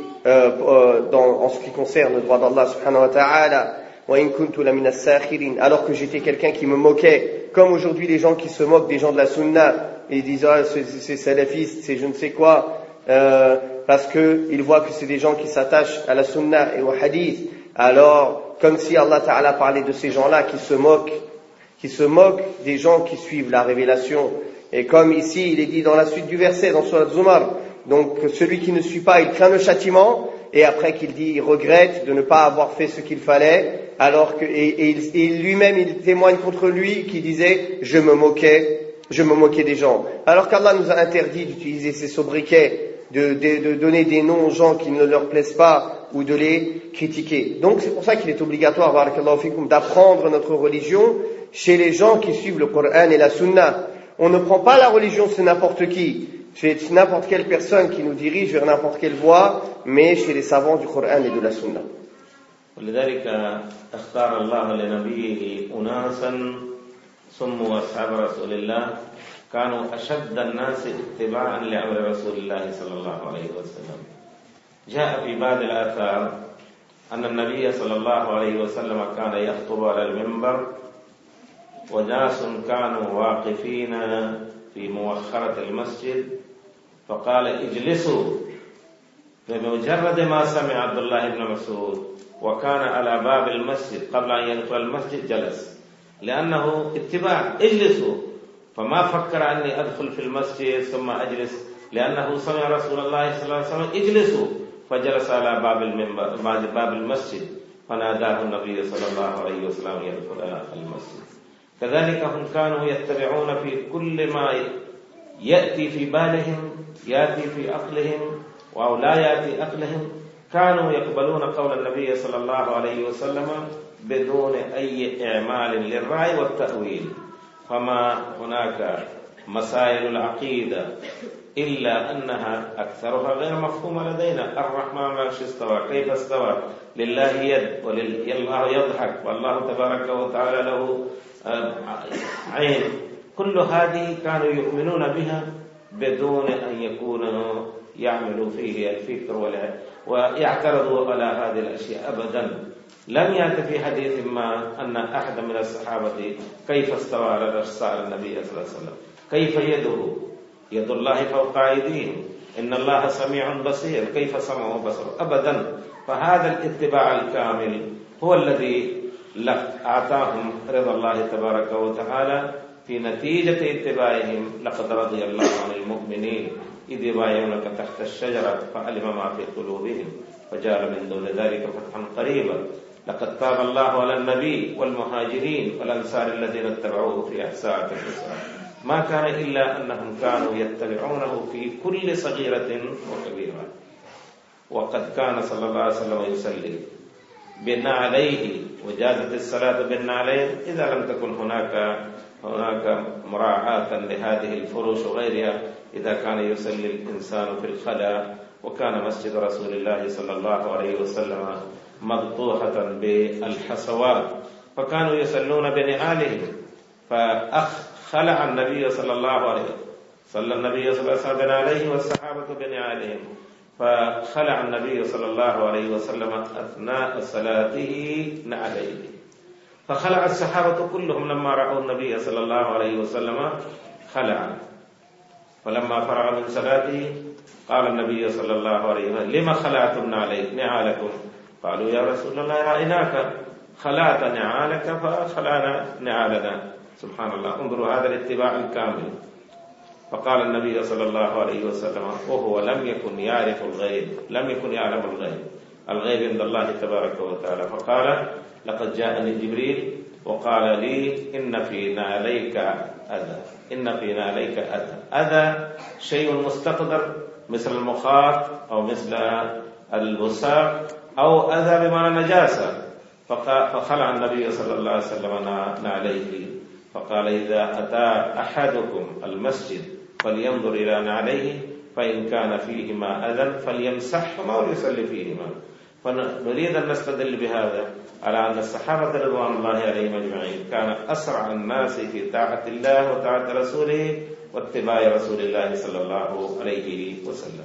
en ce qui concerne le droit d'Allah subhanahu wa ta'ala. Wa in kuntu la min as-sakhirin, alors que j'étais quelqu'un qui me moquait, comme aujourd'hui les gens qui se moquent des gens de la sunna et disent c'est salafiste, c'est je ne sais quoi, parce que ils voient que c'est des gens qui s'attachent à la sunna et au hadith. Alors, comme si Allah Ta'ala parlait de ces gens-là qui se moquent des gens qui suivent la révélation. Et comme ici, il est dit dans la suite du verset, dans Surat Zumar, donc celui qui ne suit pas, il craint le châtiment, et après qu'il dit, il regrette de ne pas avoir fait ce qu'il fallait, alors que, et lui-même, il témoigne contre lui, qui disait, je me moquais des gens. Alors qu'Allah nous a interdit d'utiliser ces sobriquets, de donner des noms aux gens qui ne leur plaisent pas, ou de les critiquer. Donc c'est pour ça qu'il est obligatoire, barakallahu fikum, d'apprendre notre religion chez les gens qui suivent le Coran et la Sunna. On ne prend pas la religion chez n'importe qui, chez n'importe quelle personne qui nous dirige vers n'importe quelle voie, mais chez les savants du Coran et de la Sunna. ولذلك اختار الله لنبيه أناسا سموا أصحاب رسول الله كانوا أشد الناس اتباعا لأمر رسول الله صلى الله عليه وسلم. جاء في بعض الآثار أن النبي صلى الله عليه وسلم كان يخطب على المنبر وناس كانوا واقفين في مؤخرة المسجد فقال اجلسوا. بمجرد ما سمع عبد الله بن مسعود وكان على باب المسجد قبل أن يدخل المسجد جلس، لأنه اتباع، اجلسوا. فما فكر أني أدخل في المسجد ثم أجلس، لأنه سمع رسول الله صلى الله عليه وسلم اجلسوا، فجلس على باب المسجد، فناداه النبي صلى الله عليه وسلم يدخل المسجد. كذلك هم كانوا يتبعون في كل ما يأتي في بالهم، يأتي في عقلهم أو لا يأتي عقلهم، كانوا يقبلون قول النبي صلى الله عليه وسلم بدون أي إعمال للرأي والتأويل. فما هناك مسائل العقيدة إلا أنها أكثرها غير مفهومة لدينا. الرحمن على العرش استوى، كيف استوى؟ لله يد، والله يضحك، والله تبارك وتعالى له عين. كل هذه كانوا يؤمنون بها بدون أن يكونوا يعملوا فيه الفكر ويعترضوا على هذه الأشياء أبدا. لم يأتي في حديث ما أن أحد من الصحابة كيف استوى على العرش سأل النبي صلى الله عليه وسلم كيف يده، يد الله فوق أيديهم، إن الله سميع بصير، كيف سمعه بصره؟ أبدا. فهذا الاتباع الكامل هو الذي أعطاهم رضا الله تبارك وتعالى في نتيجة اتباعهم. لقد رضي الله عن المؤمنين إذ يبايعونك تحت الشجرة فعلم ما في قلوبهم فجعل من دون ذلك فتحا قريبا. لقد تاب الله على النبي والمهاجرين والأنصار الذين اتبعوه في ساعة العسرة، ما كان إلا أنهم كانوا يتبعونه في كل صغيرة وكبيرة. وقد كان صلى الله عليه وسلم يصلي بنعليه، وجازت الصلاة بالنعلين إذا لم تكن هناك مراعاة لهذه الفروش وغيرها، إذا كان يصلي الإنسان في الخلاء. وكان مسجد رسول الله صلى الله عليه وسلم مبطوحة بالحصوات، فكانوا يصلون بنعالهم. فخلع النبي صلى الله عليه وسلم بنعاليه والصحابة بنعالهم، فخلع النبي صلى الله عليه وسلم أثناء صلاته نعليه، فخلع الصحابة كلهم لما رأوا النبي صلى الله عليه وسلم خلع. فلما فرغ من صلاته قال النبي صلى الله عليه وسلم لما خلعتم نعالكم؟ قالوا يا رسول الله رأيناك خلعت نعالك فخلعنا نعالنا. سبحان الله، انظروا هذا الاتباع الكامل. فقال النبي صلى الله عليه وسلم وهو لم يكن يعرف الغيب، لم يكن يعلم الغيب عند الله تبارك وتعالى، فقال لقد جاءني جبريل وقال لي إن في نعليك أذى، إن في نعليك أذى شيء مستقدر مثل المخاط أو مثل البساق أو أذى بمعنى نجاسة. فخلع النبي صلى الله عليه وسلم نعليه، فقال إذا أتى أحدكم المسجد فلينظر إلى نعليه فإن كان فيهما أذى فليمسحهما وليصلي فيهما. فنريد أن نستدل بهذا على أن الصحابة رضوان الله عليهم أجمعين كان أسرع الناس في طاعة الله وطاعة رسوله واتباع رسول الله صلى الله عليه وسلم.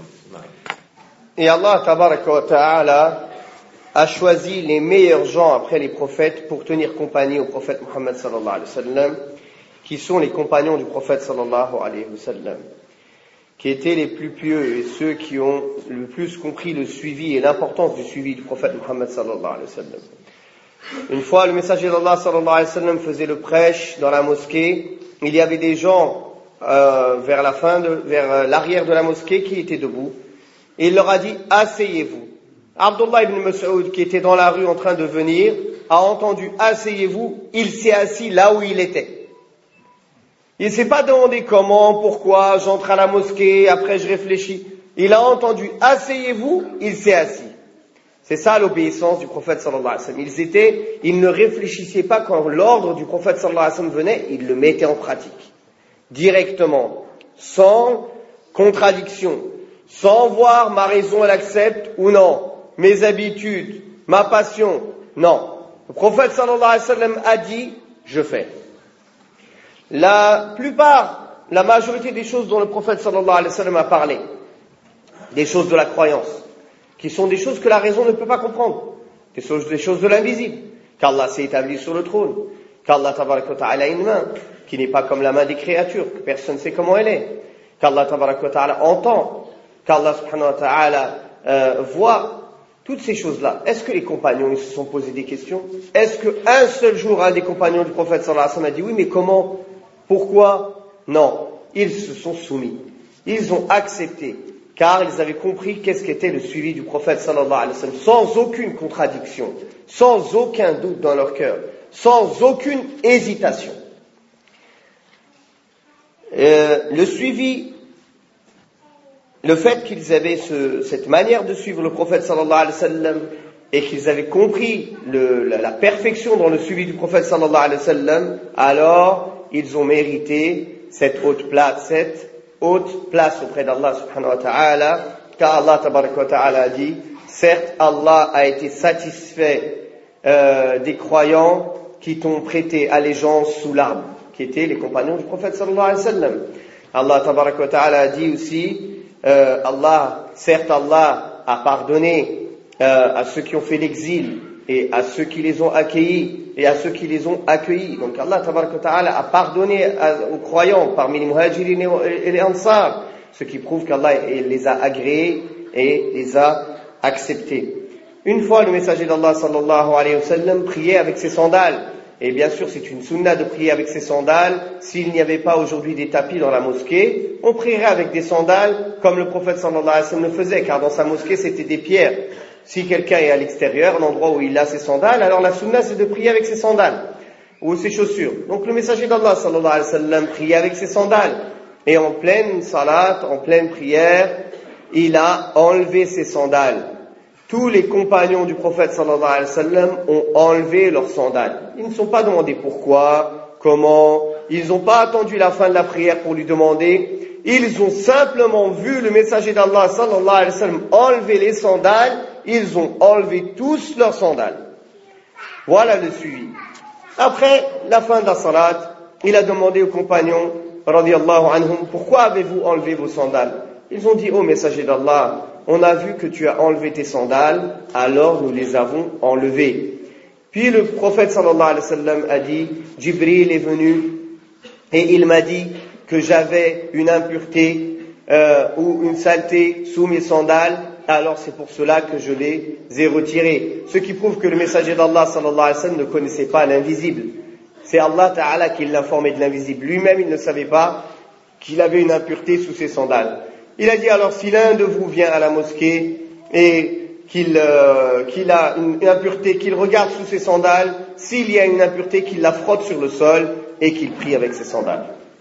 Et Allah tabaraka wa ta'ala a choisi les meilleurs gens après les prophètes pour tenir compagnie au prophète Muhammad sallallahu alayhi wa sallam, qui sont les compagnons du prophète sallallahu alayhi wa sallam, qui étaient les plus pieux et ceux qui ont le plus compris le suivi et l'importance du suivi du prophète Muhammad sallallahu alayhi wa sallam. Une fois, le messager d'Allah sallallahu alayhi wa sallam faisait le prêche dans la mosquée. Il y avait des gens vers l'arrière de la mosquée qui étaient debout. Et il leur a dit asseyez-vous. Abdullah ibn Mas'ud, qui était dans la rue en train de venir, a entendu asseyez-vous. Il s'est assis là où il était. Il ne s'est pas demandé comment, pourquoi, j'entre à la mosquée, après je réfléchis. Il a entendu asseyez-vous, il s'est assis. C'est ça l'obéissance du prophète sallallahu alayhi wa sallam. Ils ne réfléchissaient pas quand l'ordre du prophète sallallahu alayhi wa sallam venait, ils le mettaient en pratique. Directement, sans contradiction, sans voir ma raison elle accepte ou non, mes habitudes, ma passion, non. Le prophète sallallahu alayhi wa sallam a dit, je fais. La majorité des choses dont le prophète sallallahu alayhi wa sallam a parlé, des choses de la croyance, qui sont des choses que la raison ne peut pas comprendre, des choses de l'invisible, qu'Allah s'est établi sur le trône, qu'Allah tabaraka wa ta'ala a une main, qui n'est pas comme la main des créatures, que personne ne sait comment elle est, qu'Allah tabaraka wa ta'ala entend, qu'Allah subhanahu wa ta'ala voit. toutes ces choses-là, est-ce que les compagnons ils se sont posé des questions? Est-ce qu'un seul jour, un des compagnons du prophète sallallahu alayhi wa sallam a dit oui, mais comment? Pourquoi? Non, ils se sont soumis. Ils ont accepté, car ils avaient compris qu'est-ce qu'était le suivi du prophète sallallahu alayhi wa sallam, sans aucune contradiction, sans aucun doute dans leur cœur, sans aucune hésitation. Le suivi, le fait qu'ils avaient cette manière de suivre le prophète sallallahu alayhi wa sallam et qu'ils avaient compris la perfection dans le suivi du prophète sallallahu alayhi wa sallam, alors ils ont mérité cette haute place auprès d'Allah subhanahu wa ta'ala, car Allah tabaraka wa ta'ala a dit, certes Allah a été satisfait des croyants qui t'ont prêté allégeance sous l'arbre, qui étaient les compagnons du prophète sallallahu alayhi wa sallam. Allah tabaraka wa ta'ala a dit aussi, Allah a pardonné à ceux qui ont fait l'exil et à ceux qui les ont accueillis et à ceux qui les ont accueillis. Donc Allah tabaraka wa ta'ala a pardonné aux croyants parmi les muhajirin et les ansar, ce qui prouve qu'Allah les a agréés et les a acceptés. Une fois le messager d'Allah sallallahu alayhi wa sallam priait avec ses sandales. Et bien sûr, c'est une sunna de prier avec ses sandales. S'il n'y avait pas aujourd'hui des tapis dans la mosquée, on prierait avec des sandales comme le prophète sallallahu alayhi wa sallam le faisait, car dans sa mosquée, c'était des pierres. Si quelqu'un est à l'extérieur, l'endroit où il a ses sandales, alors la sunna, c'est de prier avec ses sandales ou ses chaussures. Donc le messager d'Allah sallallahu alayhi wa sallam priait avec ses sandales. Et en pleine salat, en pleine prière, il a enlevé ses sandales. Tous les compagnons du prophète sallallahu alayhi wa sallam ont enlevé leurs sandales. Ils ne sont pas demandés pourquoi, comment, ils n'ont pas attendu la fin de la prière pour lui demander. Ils ont simplement vu le messager d'Allah sallallahu alayhi wa sallam enlever les sandales, ils ont enlevé tous leurs sandales. Voilà le suivi. Après la fin de la salat, il a demandé aux compagnons, radiyallahu anhum, pourquoi avez-vous enlevé vos sandales? Ils ont dit, ô messager d'Allah, on a vu que tu as enlevé tes sandales, alors nous les avons enlevées. Puis le prophète sallallahu alayhi wa sallam a dit, Jibril est venu et il m'a dit que j'avais une impureté ou une saleté sous mes sandales, alors c'est pour cela que je les ai retirées. Ce qui prouve que le messager d'Allah sallallahu alayhi wa sallam ne connaissait pas l'invisible. C'est Allah Ta'ala qui l'informait de l'invisible. Lui-même, il ne savait pas qu'il avait une impureté sous ses sandales. Il a dit alors, si l'un de vous vient à la mosquée et qu'il a une impureté, qu'il regarde sous ses sandales, s'il y a une impureté, qu'il la frotte sur le sol et qu'il prie avec ses sandales.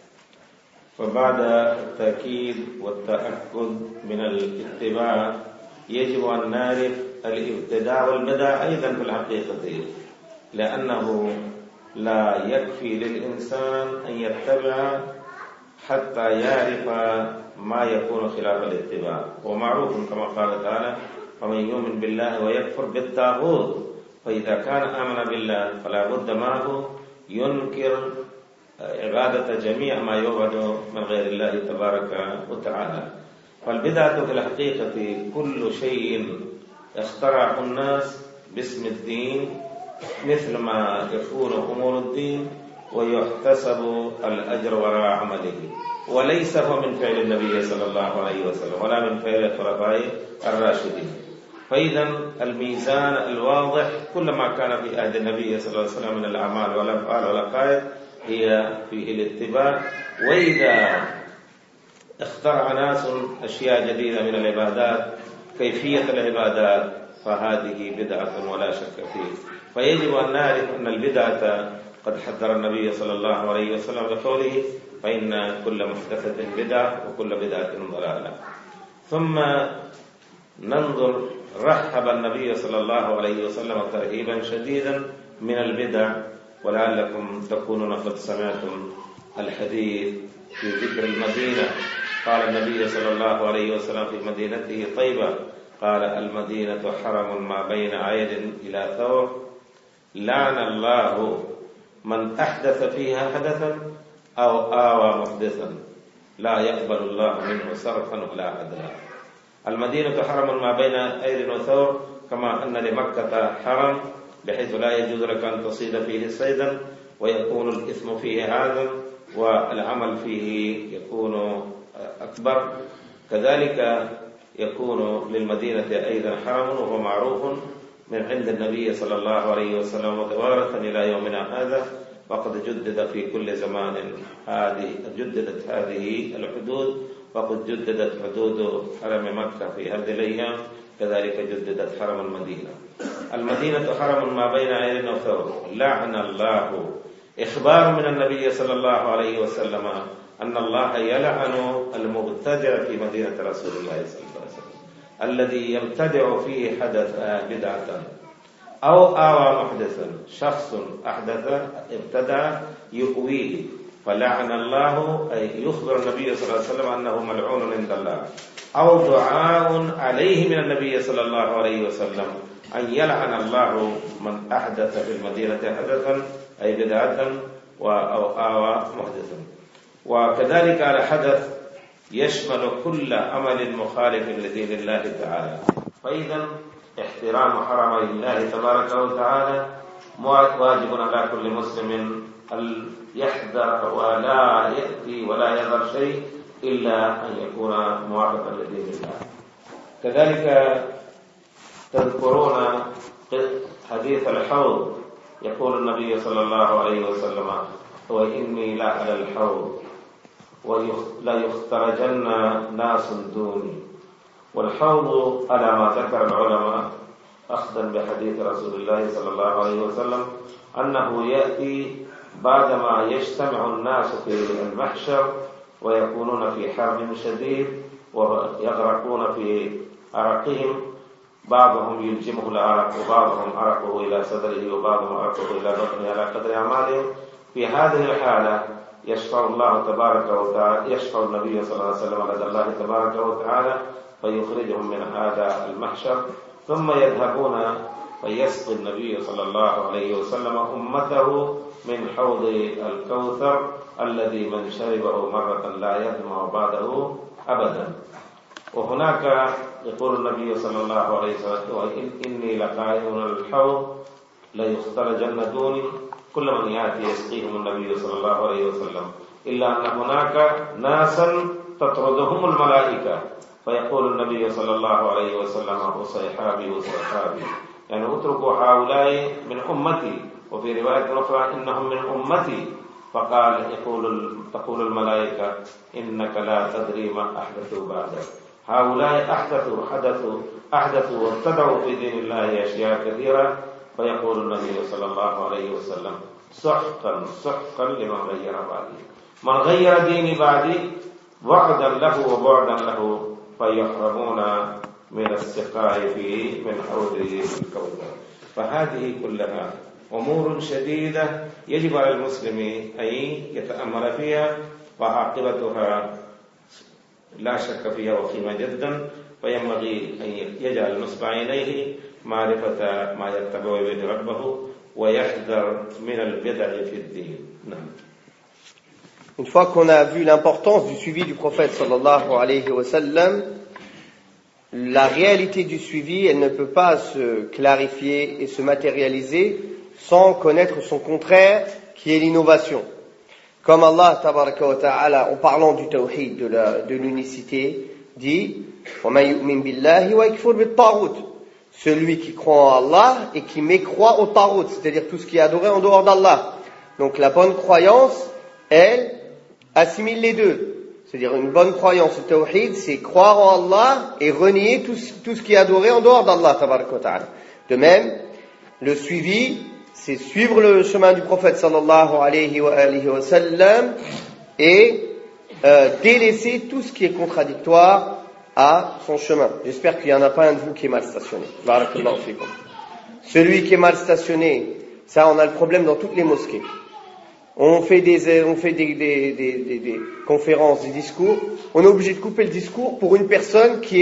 وبعد التأكيد والتأكد من الاتباع يجب أن نعرف الابتداع والبدع أيضا في الحقيقة، لأنه لا يكفي للإنسان أن يتبع حتى يعرف ما يكون خلاف الاتباع. ومعروف كما قال تعالى فمن يؤمن بالله ويكفر بالطاغوت فإذا كان آمن بالله فلا بد معه ينكر عبادة جميع ما يعبد من غير الله تبارك وتعالى. فالبدعة في الحقيقة كل شيء اخترعه الناس باسم الدين، مثل ما يكون أمور الدين ويحتسب الأجر وراء عمله، وليس هو من فعل النبي صلى الله عليه وسلم ولا من فعل الخلفاء الراشدين. فإذا الميزان الواضح كل ما كان في عهد النبي صلى الله عليه وسلم من الأعمال والأفعال والعقائد هي في الاتباع. وإذا اخترع ناس أشياء جديدة من العبادات كيفية العبادات فهذه بدعة ولا شك فيه. فيجب أن نعرف أن البدعة قد حذر النبي صلى الله عليه وسلم بقوله فإن كل محدثة بدعة وكل بدعة ضلالة. ثم ننظر رحب النبي صلى الله عليه وسلم ترهيبا شديدا من البدع، ولعلكم تكونون قد سمعتم الحديث في ذكر المدينة. قال النبي صلى الله عليه وسلم في مدينته طيبة قال المدينة حرم ما بين عيد إلى ثور، لعن الله من أحدث فيها حدثا أو آوى محدثا لا يقبل الله منه صرفا ولا عدلا. المدينة حرم ما بين عيد وثور، كما أن لمكة حرم بحيث لا يجوز لك أن تصيد فيه صيدا ويكون الإثم فيه هذا والعمل فيه يكون أكبر. كذلك يكون للمدينة أيضا حرم، وهو معروف من عند النبي صلى الله عليه وسلم متوارثا إلى يومنا هذا، وقد جدد في كل زمان جددت هذه الحدود، وقد جددت حدود حرم مكة في هذه الأيام، كذلك جددت حرم المدينة. المدينة حرم ما بين عين وثور. لعن الله، إخبار من النبي صلى الله عليه وسلم أن الله يلعن المبتدع في مدينة رسول الله صلى الله عليه وسلم، الذي يبتدع فيه حدث بدعة أو آوى محدثا. شخص أحدث ابتدع يؤويه، فلعن الله، أي يخبر النبي صلى الله عليه وسلم أنه ملعون عند الله، أو دعاء عليه من النبي صلى الله عليه وسلم أن يلعن الله من أحدث في المدينة حدثا أي بدعة أو آوى محدثا. وكذلك الحدث يشمل كل عمل مخالف لدين الله تعالى. فإذا احترام حرمي الله تبارك وتعالى واجب على كل مسلم أن يحذر ولا يأتي ولا يذر شيء إلا أن يكون موافقا لدين الله. كذلك تذكرون حديث الحوض، يقول النبي صلى الله عليه وسلم: وإني لا على الحوض ولا يخترجن ناس دوني. والحوض على ما ذكر العلماء أخذا بحديث رسول الله صلى الله عليه وسلم أنه يأتي بعدما يجتمع الناس في المحشر ويكونون في حر شديد ويغرقون في عرقهم، بعضهم يلجمه العرق وبعضهم عرقه إلى صدره وبعضهم عرقه إلى بطنه على قدر أعمالهم. في هذه الحالة يشفع الله تبارك وتعالى، يشفع النبي صلى الله عليه وسلم لدى الله تبارك وتعالى فيخرجهم من هذا المحشر، ثم يذهبون فيسقي النبي صلى الله عليه وسلم أمته من حوض الكوثر الذي من شربه مرة لا يظمأ بعده أبدا. وهناك يقول النبي صلى الله عليه وسلم: إني لقائم الحوض ليخترجن دوني. كل من يأتي يسقيهم النبي صلى الله عليه وسلم، إلا أن هناك ناسا تطردهم الملائكة، فيقول النبي صلى الله عليه وسلم: وصيحابي وصيحابي، يعني اتركوا هؤلاء من أمتي. وفي رواية أخرى: إنهم من أمتي. فقال تقول الملائكة: إنك لا تدري ما أحدثوا بعدك. هؤلاء أحدثوا وابتدعوا في دين الله أشياء كثيرة. فيقول النبي صلى الله عليه وسلم: سحقا سحقا لمن غير بعدي. من غير ديني بعدي وعدا له وبعدا له، فيحرمون من السقاء فيه من حوض الكوثر. فهذه كلها أمور شديدة يجب على المسلم أن يتأمل فيها، وعاقبتها لا شك فيها وخيمة جدا، فينبغي أن يجعل نصب عينيه معرفة ما يتبع به ربه ويحذر من البدع في الدين. نعم. Une fois qu'on a vu l'importance du suivi du prophète sallallahu alayhi wa sallam, la réalité du suivi, elle ne peut pas se clarifier et se matérialiser sans connaître son contraire, qui est l'innovation. Comme Allah tabaraka wa ta'ala, en parlant du tawhid, de l'unicité, dit: وَمَنْ يُؤْمِنْ بِاللَّهِ وَيَكْفُرْ بِالطَّاغُوتِ. Celui qui croit en Allah et qui mécroit au tarout, c'est-à-dire tout ce qui est adoré en dehors d'Allah. Donc la bonne croyance, elle assimile les deux. C'est-à-dire une bonne croyance au tawhid, c'est croire en Allah et renier tout ce qui est adoré en dehors d'Allah tabaraka wa ta'ala. De même, le suivi, c'est suivre le chemin du prophète sallallahu alayhi wa sallam et délaisser tout ce qui est contradictoire à son chemin. J'espère qu'il n'y en a pas un de vous qui est mal stationné. Barakallahu fikum. Celui qui est mal stationné, ça on a le problème dans toutes les mosquées. On fait des conférences, des discours. On est obligé de couper le discours pour une personne qui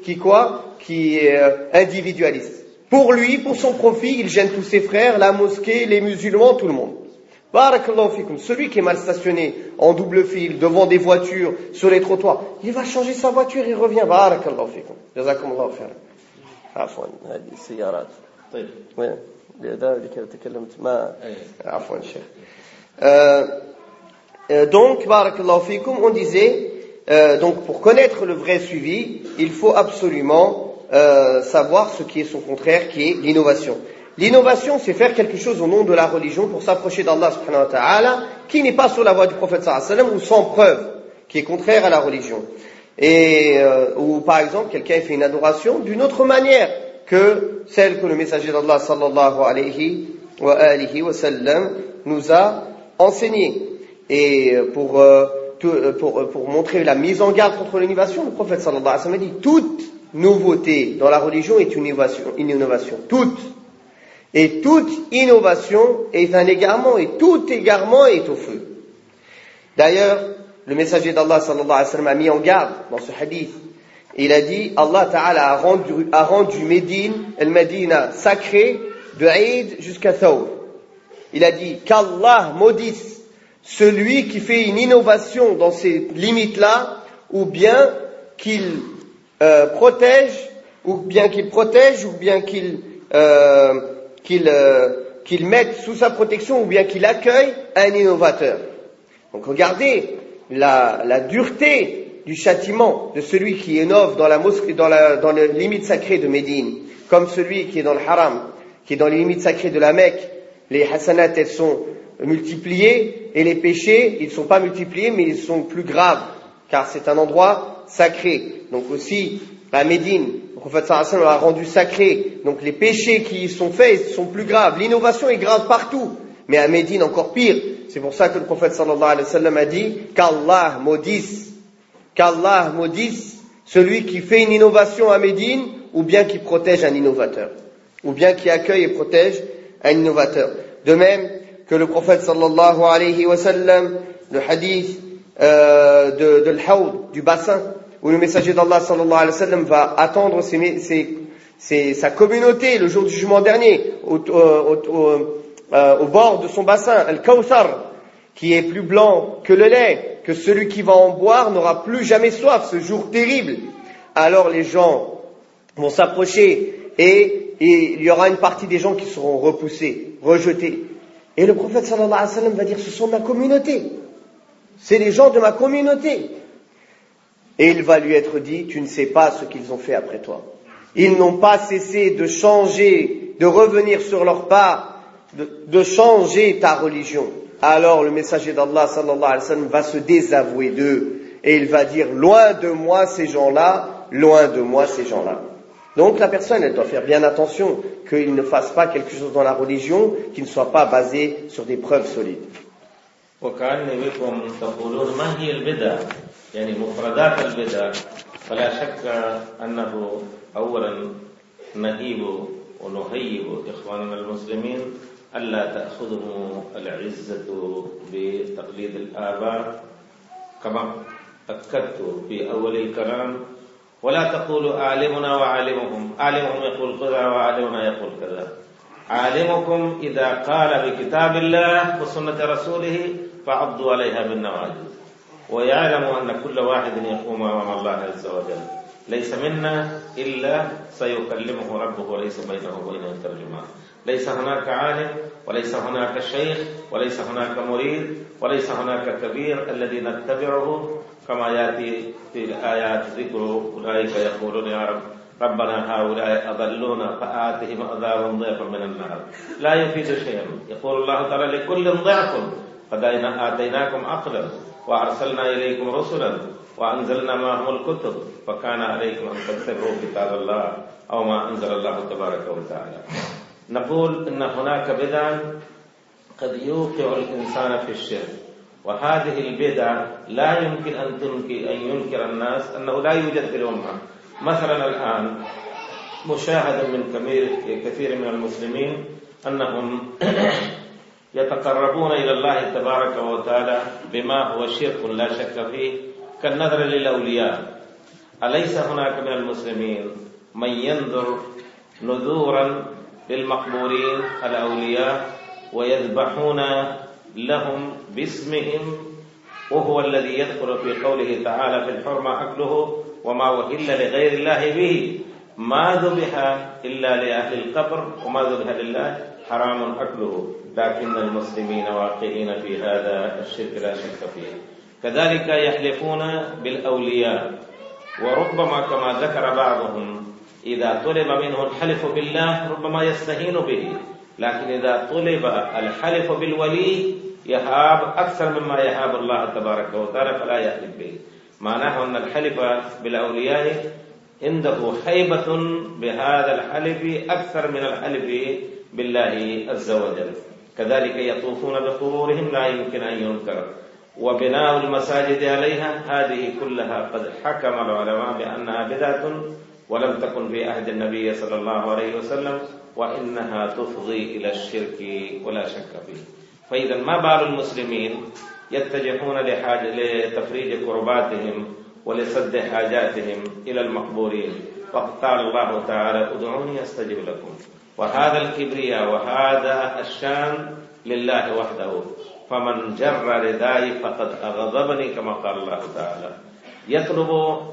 est individualiste. Pour lui, pour son profit, il gêne tous ses frères, la mosquée, les musulmans, tout le monde. Barakallahu fikum. Celui qui est mal stationné en double fil, devant des voitures, sur les trottoirs, il va changer sa voiture, il revient. Barakallahu fikum. Jazakumullahu khairan. Afwan, هذه السيارات. طيب. وين؟ لذلك تكلمت ما عفوا شيخ. Donc, barakallahu fikum, on disait donc pour connaître le vrai suivi, il faut absolument savoir ce qui est son contraire, qui est l'innovation. L'innovation, c'est faire quelque chose au nom de la religion pour s'approcher d'Allah subhanahu wa ta'ala, qui n'est pas sur la voie du prophète sallallahu alayhi wa sallam, ou sans preuve, qui est contraire à la religion. Et ou par exemple, quelqu'un fait une adoration d'une autre manière que celle que le messager d'Allah sallallahu alayhi wa sallam nous a enseignée. Et pour montrer la mise en garde contre l'innovation, le prophète sallallahu alayhi wa sallam dit toute nouveauté dans la religion est une innovation. Toute. Et toute innovation est un égarement, et tout égarement est au feu. D'ailleurs, le messager d'Allah sallallahu alayhi wa sallam a mis en garde dans ce hadith. Il a dit, Allah Ta'ala a rendu Médine, el-Medina, sacré de Eid jusqu'à Thawr. Il a dit qu'Allah maudisse celui qui fait une innovation dans ces limites-là, ou bien qu'il protège, ou bien qu'il mette sous sa protection, ou bien qu'il accueille un innovateur. Donc regardez la dureté du châtiment de celui qui innove dans la mosquée, dans les limites sacrées de Médine, comme celui qui est dans le haram, qui est dans les limites sacrées de la Mecque. Les hasanats, elles sont multipliées, et les péchés, ils ne sont pas multipliés, mais ils sont plus graves, car c'est un endroit sacré. Donc aussi, à Médine, le prophète sallallahu alayhi wa sallam l'a rendu sacré, donc les péchés qui y sont faits sont plus graves. L'innovation est grave partout, mais à Médine encore pire. C'est pour ça que le prophète sallallahu alayhi wa sallam a dit qu'Allah maudisse celui qui fait une innovation à Médine, ou bien qui protège un innovateur, ou bien qui accueille et protège un innovateur. De même que le prophète sallallahu alayhi wa sallam, le hadith de l'Hawd, du bassin, où le messager d'Allah sallallahu alayhi wa sallam va attendre sa communauté le jour du jugement dernier, au bord de son bassin, Al-Kawthar, qui est plus blanc que le lait, que celui qui va en boire n'aura plus jamais soif, ce jour terrible. Alors les gens vont s'approcher et il y aura une partie des gens qui seront repoussés, rejetés. Et le prophète sallallahu alayhi wa sallam va dire, ce sont ma communauté. C'est les gens de ma communauté. Et il va lui être dit, tu ne sais pas ce qu'ils ont fait après toi. Ils n'ont pas cessé de changer, de revenir sur leur pas, de changer ta religion. Alors le messager d'Allah sallallahu alayhi wa sallam va se désavouer d'eux et il va dire, loin de moi ces gens-là, loin de moi ces gens-là. Donc la personne, elle doit faire bien attention qu'il ne fasse pas quelque chose dans la religion qui ne soit pas basé sur des preuves solides. وكأني بكم تقولون ما هي البدع يعني مفردات البدع فلا شك أنه أولا نهيب ونهيب إخواننا المسلمين ألا تأخذهم العزة بتقليد الآباء كما أكدت في أول الكلام ولا تقولوا عالمنا وعالمهم عالمهم يقول كذا وعالمنا يقول كذا عالمكم إذا قال بكتاب الله وسنة رسوله فعضوا عليها بالنواجذ ويعلموا أن كل واحد يقوم أمام الله عز وجل ليس منا إلا سيكلمه ربه وليس بينه وبينه ترجمان ليس هناك عالم وليس هناك شيخ وليس هناك مريد وليس هناك كبير الذي نتبعه كما يأتي في الآيات ذكر أولئك يقولون يا رب ربنا هؤلاء أضلونا فآتهم عذابا ضعفا من النار لا يفيد شيئا يقول الله تعالى لكل ضعف قد آتيناكم عقلا وأرسلنا إليكم رسلا وأنزلنا معهم الكتب فكان عليكم أن تتبعوا كتاب الله أو ما أنزل الله تبارك وتعالى. نقول إن هناك بدعا قد يوقع الإنسان في الشرك وهذه البدع لا يمكن أن ينكر الناس أنه لا يوجد في الأمة. مثلا الآن مشاهد من كثير من المسلمين أنهم يتقربون إلى الله تبارك وتعالى بما هو شرك لا شك فيه كالنذر للأولياء. أليس هناك من المسلمين من ينذر نذورا للمقبورين الأولياء ويذبحون لهم باسمهم وهو الذي يذكر في قوله تعالى في الحرمة أكله وما وهل لغير الله به ما ذبح إلا لأهل القبر وما ذبح لله حرام أكله. لكن المسلمين واقعين في هذا الشرك لا شك فيه. كذلك يحلفون بالأولياء، وربما كما ذكر بعضهم إذا طلب منه الحلف بالله ربما يستهين به، لكن إذا طلب الحلف بالولي يهاب أكثر مما يهاب الله تبارك وتعالى فلا يحلف به. معناه أن الحلف بالأولياء عنده هيبة بهذا الحلف أكثر من الحلف بالله عز وجل. كذلك يطوفون بقبورهم لا يمكن أن ينكر، وبناء المساجد عليها هذه كلها قد حكم العلماء بأنها بدعة ولم تكن في عهد النبي صلى الله عليه وسلم، وإنها تفضي إلى الشرك ولا شك فيه. فإذا ما بال المسلمين يتجهون لتفريج كرباتهم ولسد حاجاتهم إلى المقبورين، وقد قال الله تعالى ادعوني أستجب لكم. وهذا الكبرياء وهذا الشان لله وحده، فمن جر ردائي فقد أغضبني كما قال الله تعالى. يطلب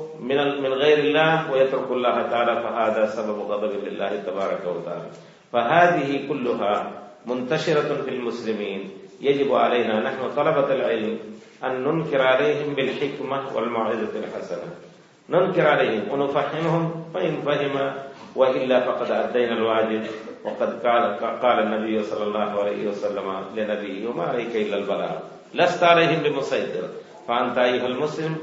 من غير الله ويترك الله تعالى فهذا سبب غضب لله تبارك وتعالى. فهذه كلها منتشرة في المسلمين، يجب علينا نحن طلبة العلم أن ننكر عليهم بالحكمة والموعظة الحسنة، ننكر عليهم ونفهمهم، فإن فهم وإلا فقد أدينا الواجب. وقد قال النبي صلى الله عليه وسلم لنبيه وما عليك إلا البلاغ لست عليهم بمسيطر. فأنت أيها المسلم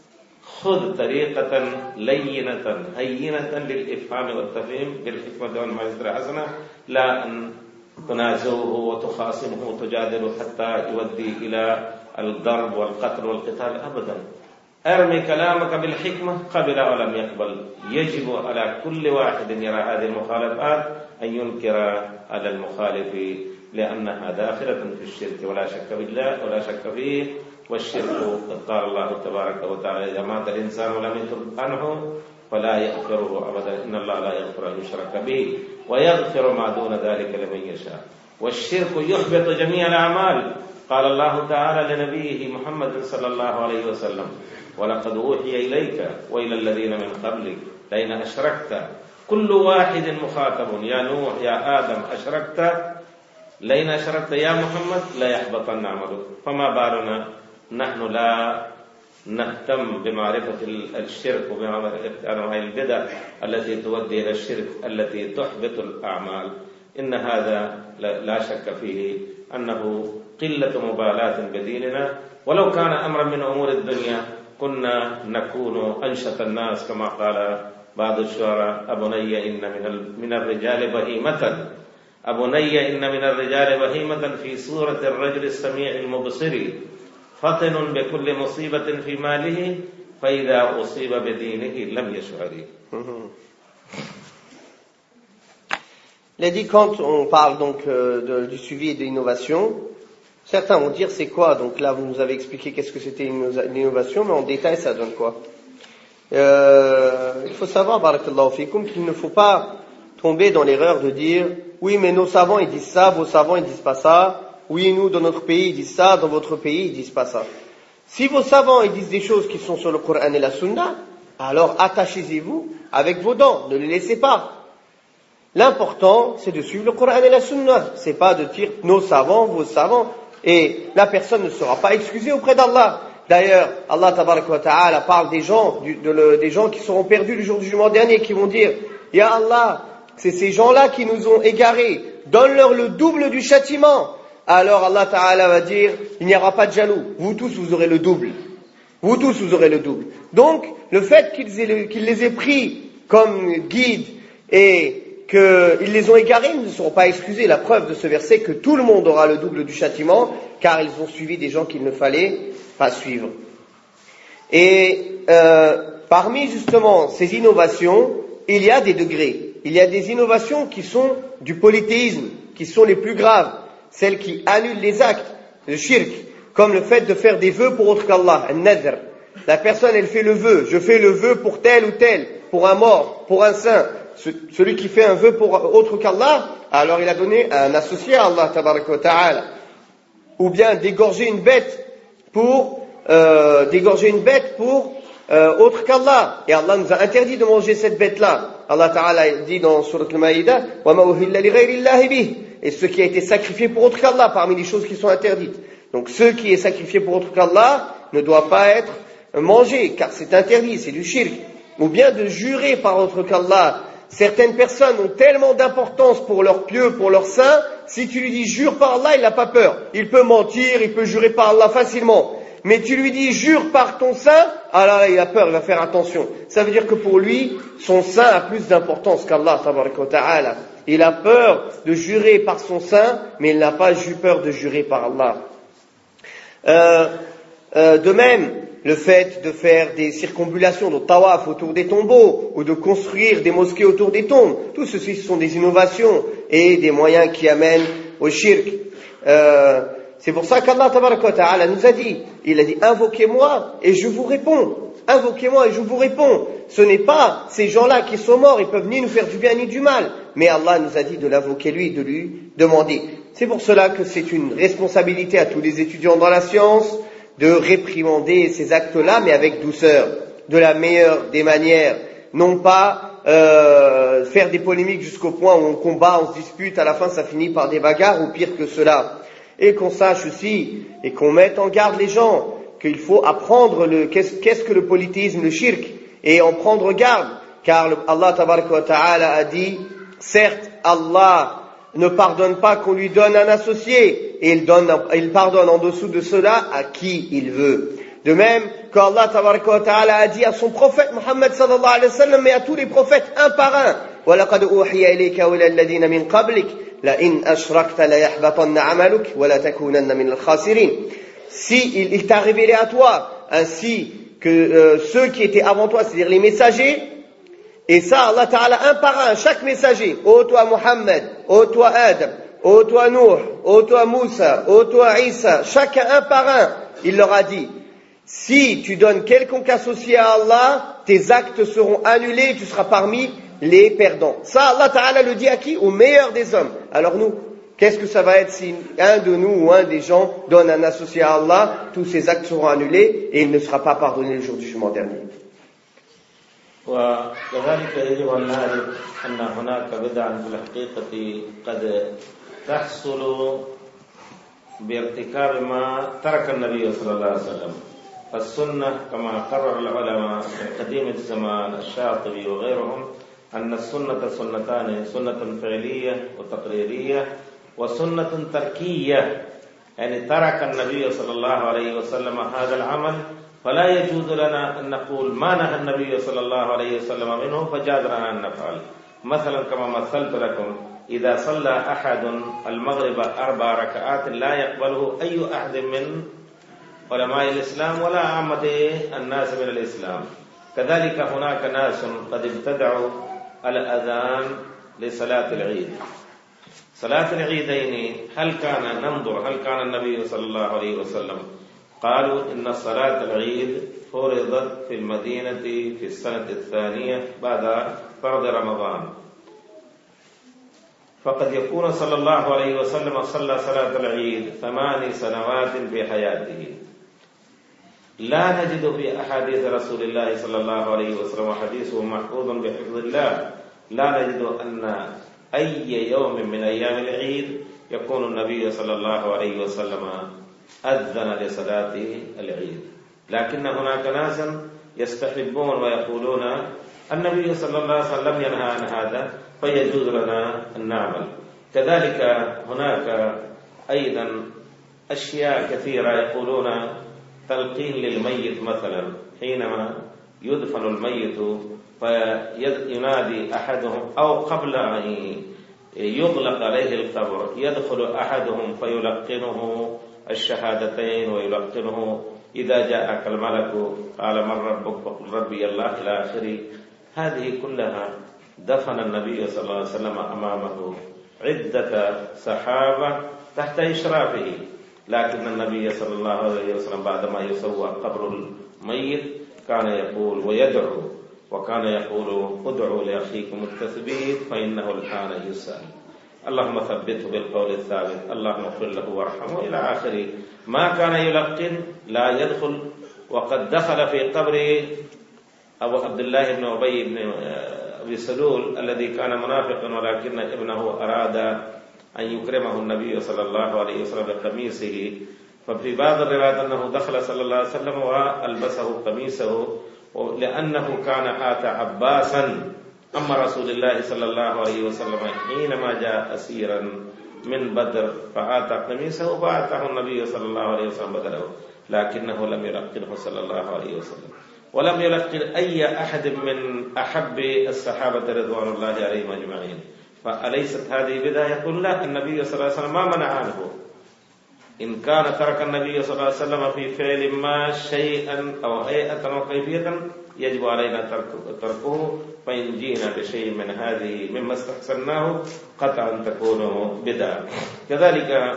خذ طريقة لينة هينة للإفهام والتفهيم بالحكمة والموعظة الحسنة، لا أن تنازعه وتخاصمه وتجادله حتى يؤدي إلى الضرب والقتل والقتال أبدا. ارمي كلامك بالحكمة قبل ولم يقبل. يجب على كل واحد يرى هذه المخالفات أن ينكر على المخالف، لأنها داخلة في الشرك ولا شك بالله ولا شك فيه. والشرك قال الله تبارك وتعالى إذا مات الإنسان ولم يتب عنه فلا يغفره أبدا، إن الله لا يغفر أن يشرك به ويغفر ما دون ذلك لمن يشاء. والشرك يحبط جميع الأعمال. قال الله تعالى لنبيه محمد صلى الله عليه وسلم ولقد أوحي إليك وإلى الذين من قبلك لئن أشركت، كل واحد مخاطب، يا نوح يا آدم أشركت، لئن أشركت يا محمد لا يحبطن عملك. فما بالنا نحن لا نهتم بمعرفة الشرك وبمعرفة البدع التي تؤدي إلى الشرك التي تحبط الأعمال. إن هذا لا شك فيه أنه قلة مبالاة بديننا. ولو كان أمرا من أمور الدنيا كنا نكون أنشط الناس، كما قال بعض الشعراء أبني إن من الرجال بهيمة، أبني إن من الرجال بهيمة في صورة الرجل السميع المبصر، فطن بكل مصيبة في ماله فإذا أصيب بدينه لم يشعر. Il a dit quand on parle donc du suivi et de l'innovation, certains vont dire c'est quoi? Donc là vous nous avez expliqué qu'est-ce que c'était l'innovation, mais en détail ça donne quoi? Il faut savoir, barakallahu fikum, qu'il ne faut pas tomber dans l'erreur de dire oui mais nos savants ils disent ça, vos savants ils disent pas ça, oui nous dans notre pays ils disent ça, dans votre pays ils disent pas ça. Si vos savants ils disent des choses qui sont sur le Coran et la Sunna, alors attachez-vous avec vos dents, ne les laissez pas. L'important, c'est de suivre le Coran et la Sunna. C'est pas de dire nos savants, vos savants, et la personne ne sera pas excusée auprès d'Allah. D'ailleurs, Allah tabaraka wa ta'ala parle des gens, des gens qui seront perdus le jour du jugement dernier, qui vont dire, Ya Allah, c'est ces gens-là qui nous ont égarés, donne-leur le double du châtiment. Alors Allah ta'ala va dire, il n'y aura pas de jaloux, vous tous vous aurez le double. Vous tous vous aurez le double. Donc, le fait qu'ils les aient pris comme guides et qu'ils les ont égarés, ils ne seront pas excusés. La preuve de ce verset, que tout le monde aura le double du châtiment, car ils ont suivi des gens qu'il ne fallait pas suivre. Et parmi justement ces innovations, il y a des degrés. Il y a des innovations qui sont du polythéisme, qui sont les plus graves, celles qui annulent les actes, le shirk, comme le fait de faire des vœux pour autre qu'Allah, un-nadr. La personne, elle fait le vœu, je fais le vœu pour tel ou tel, pour un mort, pour un saint. Celui qui fait un vœu pour autre qu'Allah, alors il a donné un associé à Allah tabaraka wa ta'ala. Ou bien d'égorger une bête pour autre qu'Allah. Et Allah nous a interdit de manger cette bête-là. Allah ta'ala dit dans Surat al-Maïda, وَمَا أُهِلَّ لِغَيْرِ اللَّهِ بِهِ, et ce qui a été sacrifié pour autre qu'Allah, parmi les choses qui sont interdites. Donc ce qui est sacrifié pour autre qu'Allah, ne doit pas être mangé, car c'est interdit, c'est du shirk. Ou bien de jurer par autre qu'Allah. Certaines personnes ont tellement d'importance pour leur pieux, pour leur saint, si tu lui dis jure par Allah, il n'a pas peur. Il peut mentir, il peut jurer par Allah facilement. Mais tu lui dis jure par ton saint, ah là, il a peur, il va faire attention. Ça veut dire que pour lui, son saint a plus d'importance qu'Allah, tabaraka wa ta'ala. Il a peur de jurer par son saint, mais il n'a pas peur de jurer par Allah. De même, le fait de faire des circonambulations, de tawaf autour des tombeaux, ou de construire des mosquées autour des tombes, tout ceci sont des innovations et des moyens qui amènent au shirk. C'est pour ça qu'Allah tabaraka wa ta'ala nous a dit, il a dit invoquez-moi et je vous réponds. Invoquez-moi et je vous réponds. Ce n'est pas ces gens-là qui sont morts, ils peuvent ni nous faire du bien ni du mal. Mais Allah nous a dit de l'invoquer lui, de lui demander. C'est pour cela que c'est une responsabilité à tous les étudiants dans la science de réprimander ces actes-là, mais avec douceur, de la meilleure des manières. Non pas faire des polémiques jusqu'au point où on combat, on se dispute, à la fin ça finit par des bagarres ou pire que cela. Et qu'on sache aussi, et qu'on mette en garde les gens, qu'il faut apprendre qu'est-ce que le polythéisme, le shirk, et en prendre garde, car Allah tabaraka wa ta'ala a dit, certes, Allah ne pardonne pas qu'on lui donne un associé, et il pardonne en dessous de cela à qui il veut. De même qu'Allah tabaraka wa ta'ala a dit à son prophète Muhammad sallallahu alayhi wa sallam, mais à tous les prophètes un par un, وَلَقَدْ أُوحِيَ إِلَيْكَ وَإِلَى الَّذِينَ مِنْ قَبْلِكَ لَإِنْ أَشْرَكْتَ لَيَحْبَطَنَّ عَمَلُكَ وَلَتَكُونَنَّ مِنَ الْخَاسِرِينَ. Si il t'a révélé à toi, ainsi que ceux qui étaient avant toi, c'est-à-dire les messagers, et ça, Allah Ta'ala, un par un, chaque messager, ô toi Muhammad, ô toi Adam, ô toi Nuh, ô toi Moussa, ô toi Isa, chacun un par un, il leur a dit, si tu donnes quelconque associé à Allah, tes actes seront annulés et tu seras parmi les perdants. Ça, Allah Ta'ala le dit à qui? Au meilleur des hommes. Alors nous, qu'est-ce que ça va être si un de nous ou un des gens donne un associé à Allah, tous ses actes seront annulés et il ne sera pas pardonné le jour du jugement dernier. وكذلك يجب أن نعرف أن هناك بدعا في الحقيقة قد تحصل بارتكاب ما ترك النبي صلى الله عليه وسلم. السنة كما قرر العلماء من قديم الزمان الشاطبي وغيرهم أن السنة سنتان، سنة فعلية وتقريرية وسنة تركية، يعني ترك النبي صلى الله عليه وسلم هذا العمل فلا يجوز لنا أن نقول ما نهى النبي صلى الله عليه وسلم منه فجاز لنا أن نفعل. مثلا كما مثلت لكم، إذا صلى أحد المغرب 4 ركعات لا يقبله أي أحد من علماء الإسلام ولا عامة الناس من الإسلام. كذلك هناك ناس قد ابتدعوا الأذان لصلاة العيد. صلاة العيدين هل كان النبي صلى الله عليه وسلم قالوا إن صلاة العيد فرضت في المدينة في السنة الثانية بعد فرض رمضان، فقد يكون صلى الله عليه وسلم صلى صلاة العيد 8 سنوات في حياته. لا نجد في أحاديث رسول الله صلى الله عليه وسلم وحديثه محفوظ بحفظ الله، لا نجد أن أي يوم من أيام العيد يكون النبي صلى الله عليه وسلم أذن لصلاة العيد. لكن هناك ناس يستحبون ويقولون النبي صلى الله عليه وسلم لم ينهى عن هذا فيجوز لنا أن نعمل. كذلك هناك أيضا أشياء كثيرة، يقولون تلقين للميت مثلا حينما يدفن الميت فينادي أحدهم، أو قبل أن يغلق عليه القبر يدخل أحدهم فيلقنه الشهادتين ويلقنه إذا جاءك الملك قال من ربك فقل ربي الله إلى آخره. هذه كلها دفن النبي صلى الله عليه وسلم أمامه عدة صحابة تحت إشرافه، لكن النبي صلى الله عليه وسلم بعدما يسوى قبر الميت كان يقول ويدعو، وكان يقول ادعوا لأخيكم التثبيت فإنه الآن يسأل، اللهم ثبته بالقول الثابت، اللهم اغفر له وارحمه إلى آخره. ما كان يلقن لا يدخل. وقد دخل في قبر أبو عبد الله بن أبي بن أبي سلول الذي كان منافقا، ولكن ابنه أراد أن يكرمه النبي صلى الله عليه وسلم بقميصه ففي بعض الروايات أنه دخل صلى الله عليه وسلم وألبسه قميصه لأنه كان آتى عباسا أما رسول الله صلى الله عليه وسلم حينما جاء أسيرا من بدر فآتى قميصه فآتاه النبي صلى الله عليه وسلم بدله لكنه لم يلقنه صلى الله عليه وسلم ولم يلقن أي أحد من أحب الصحابة رضوان الله عليهم أجمعين. فأليست هذه بداية؟ يقول لا، النبي صلى الله عليه وسلم ما منع عنه. إن كان ترك النبي صلى الله عليه وسلم في فعل ما شيئا أو هيئة أو كيفية يجب علينا تركه، فإن جينا بشيء من هذه مما استحسناه قطعا تكون بدعة. كذلك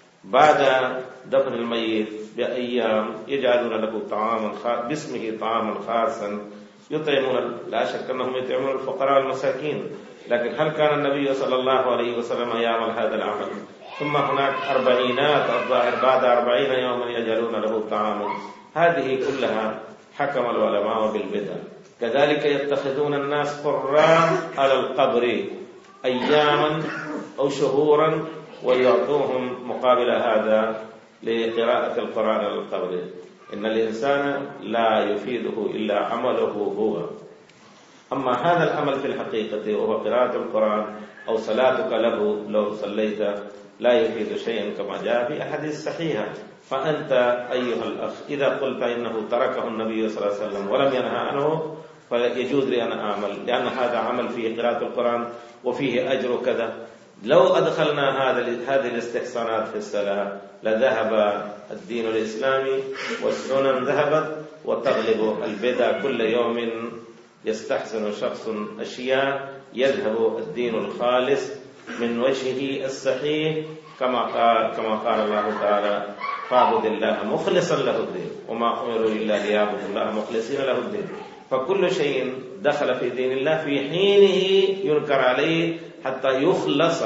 بعد دفن الميت بأيام يجعلون له طعاما باسمه طعاما خاصا يطعمون، لا شك أنهم يطعمون الفقراء والمساكين، لكن هل كان النبي صلى الله عليه وسلم يعمل هذا العمل؟ ثم هناك 40 الظاهر بعد 40 يوما يجعلون له طعاما، هذه كلها حكم العلماء بالبدع. كذلك يتخذون الناس قران على القبر أياما أو شهورا ويعطوهم مقابل هذا لقراءة القرآن على القبر. إن الإنسان لا يفيده إلا عمله هو. أما هذا العمل في الحقيقة وهو قراءة القرآن أو صلاتك له لو صليت لا يفيد شيئا كما جاء في أحاديث صحيحة. فأنت أيها الأخ إذا قلت إنه تركه النبي صلى الله عليه وسلم ولم ينهى عنه فيجوز لي أن أعمل، لأن هذا عمل فيه قراءة القرآن وفيه أجر كذا. لو أدخلنا هذه الاستحسانات في الصلاة لذهب الدين الإسلامي والسنن ذهبت وتغلب البدع. كل يوم يستحسن شخص أشياء يذهب الدين الخالص من وجهه الصحيح كما قال الله تعالى فاعبد الله مخلصا له الدين وما أمروا إلا ليعبدوا الله مخلصين له الدين. فكل شيء دخل في دين الله في حينه ينكر عليه حتى يخلص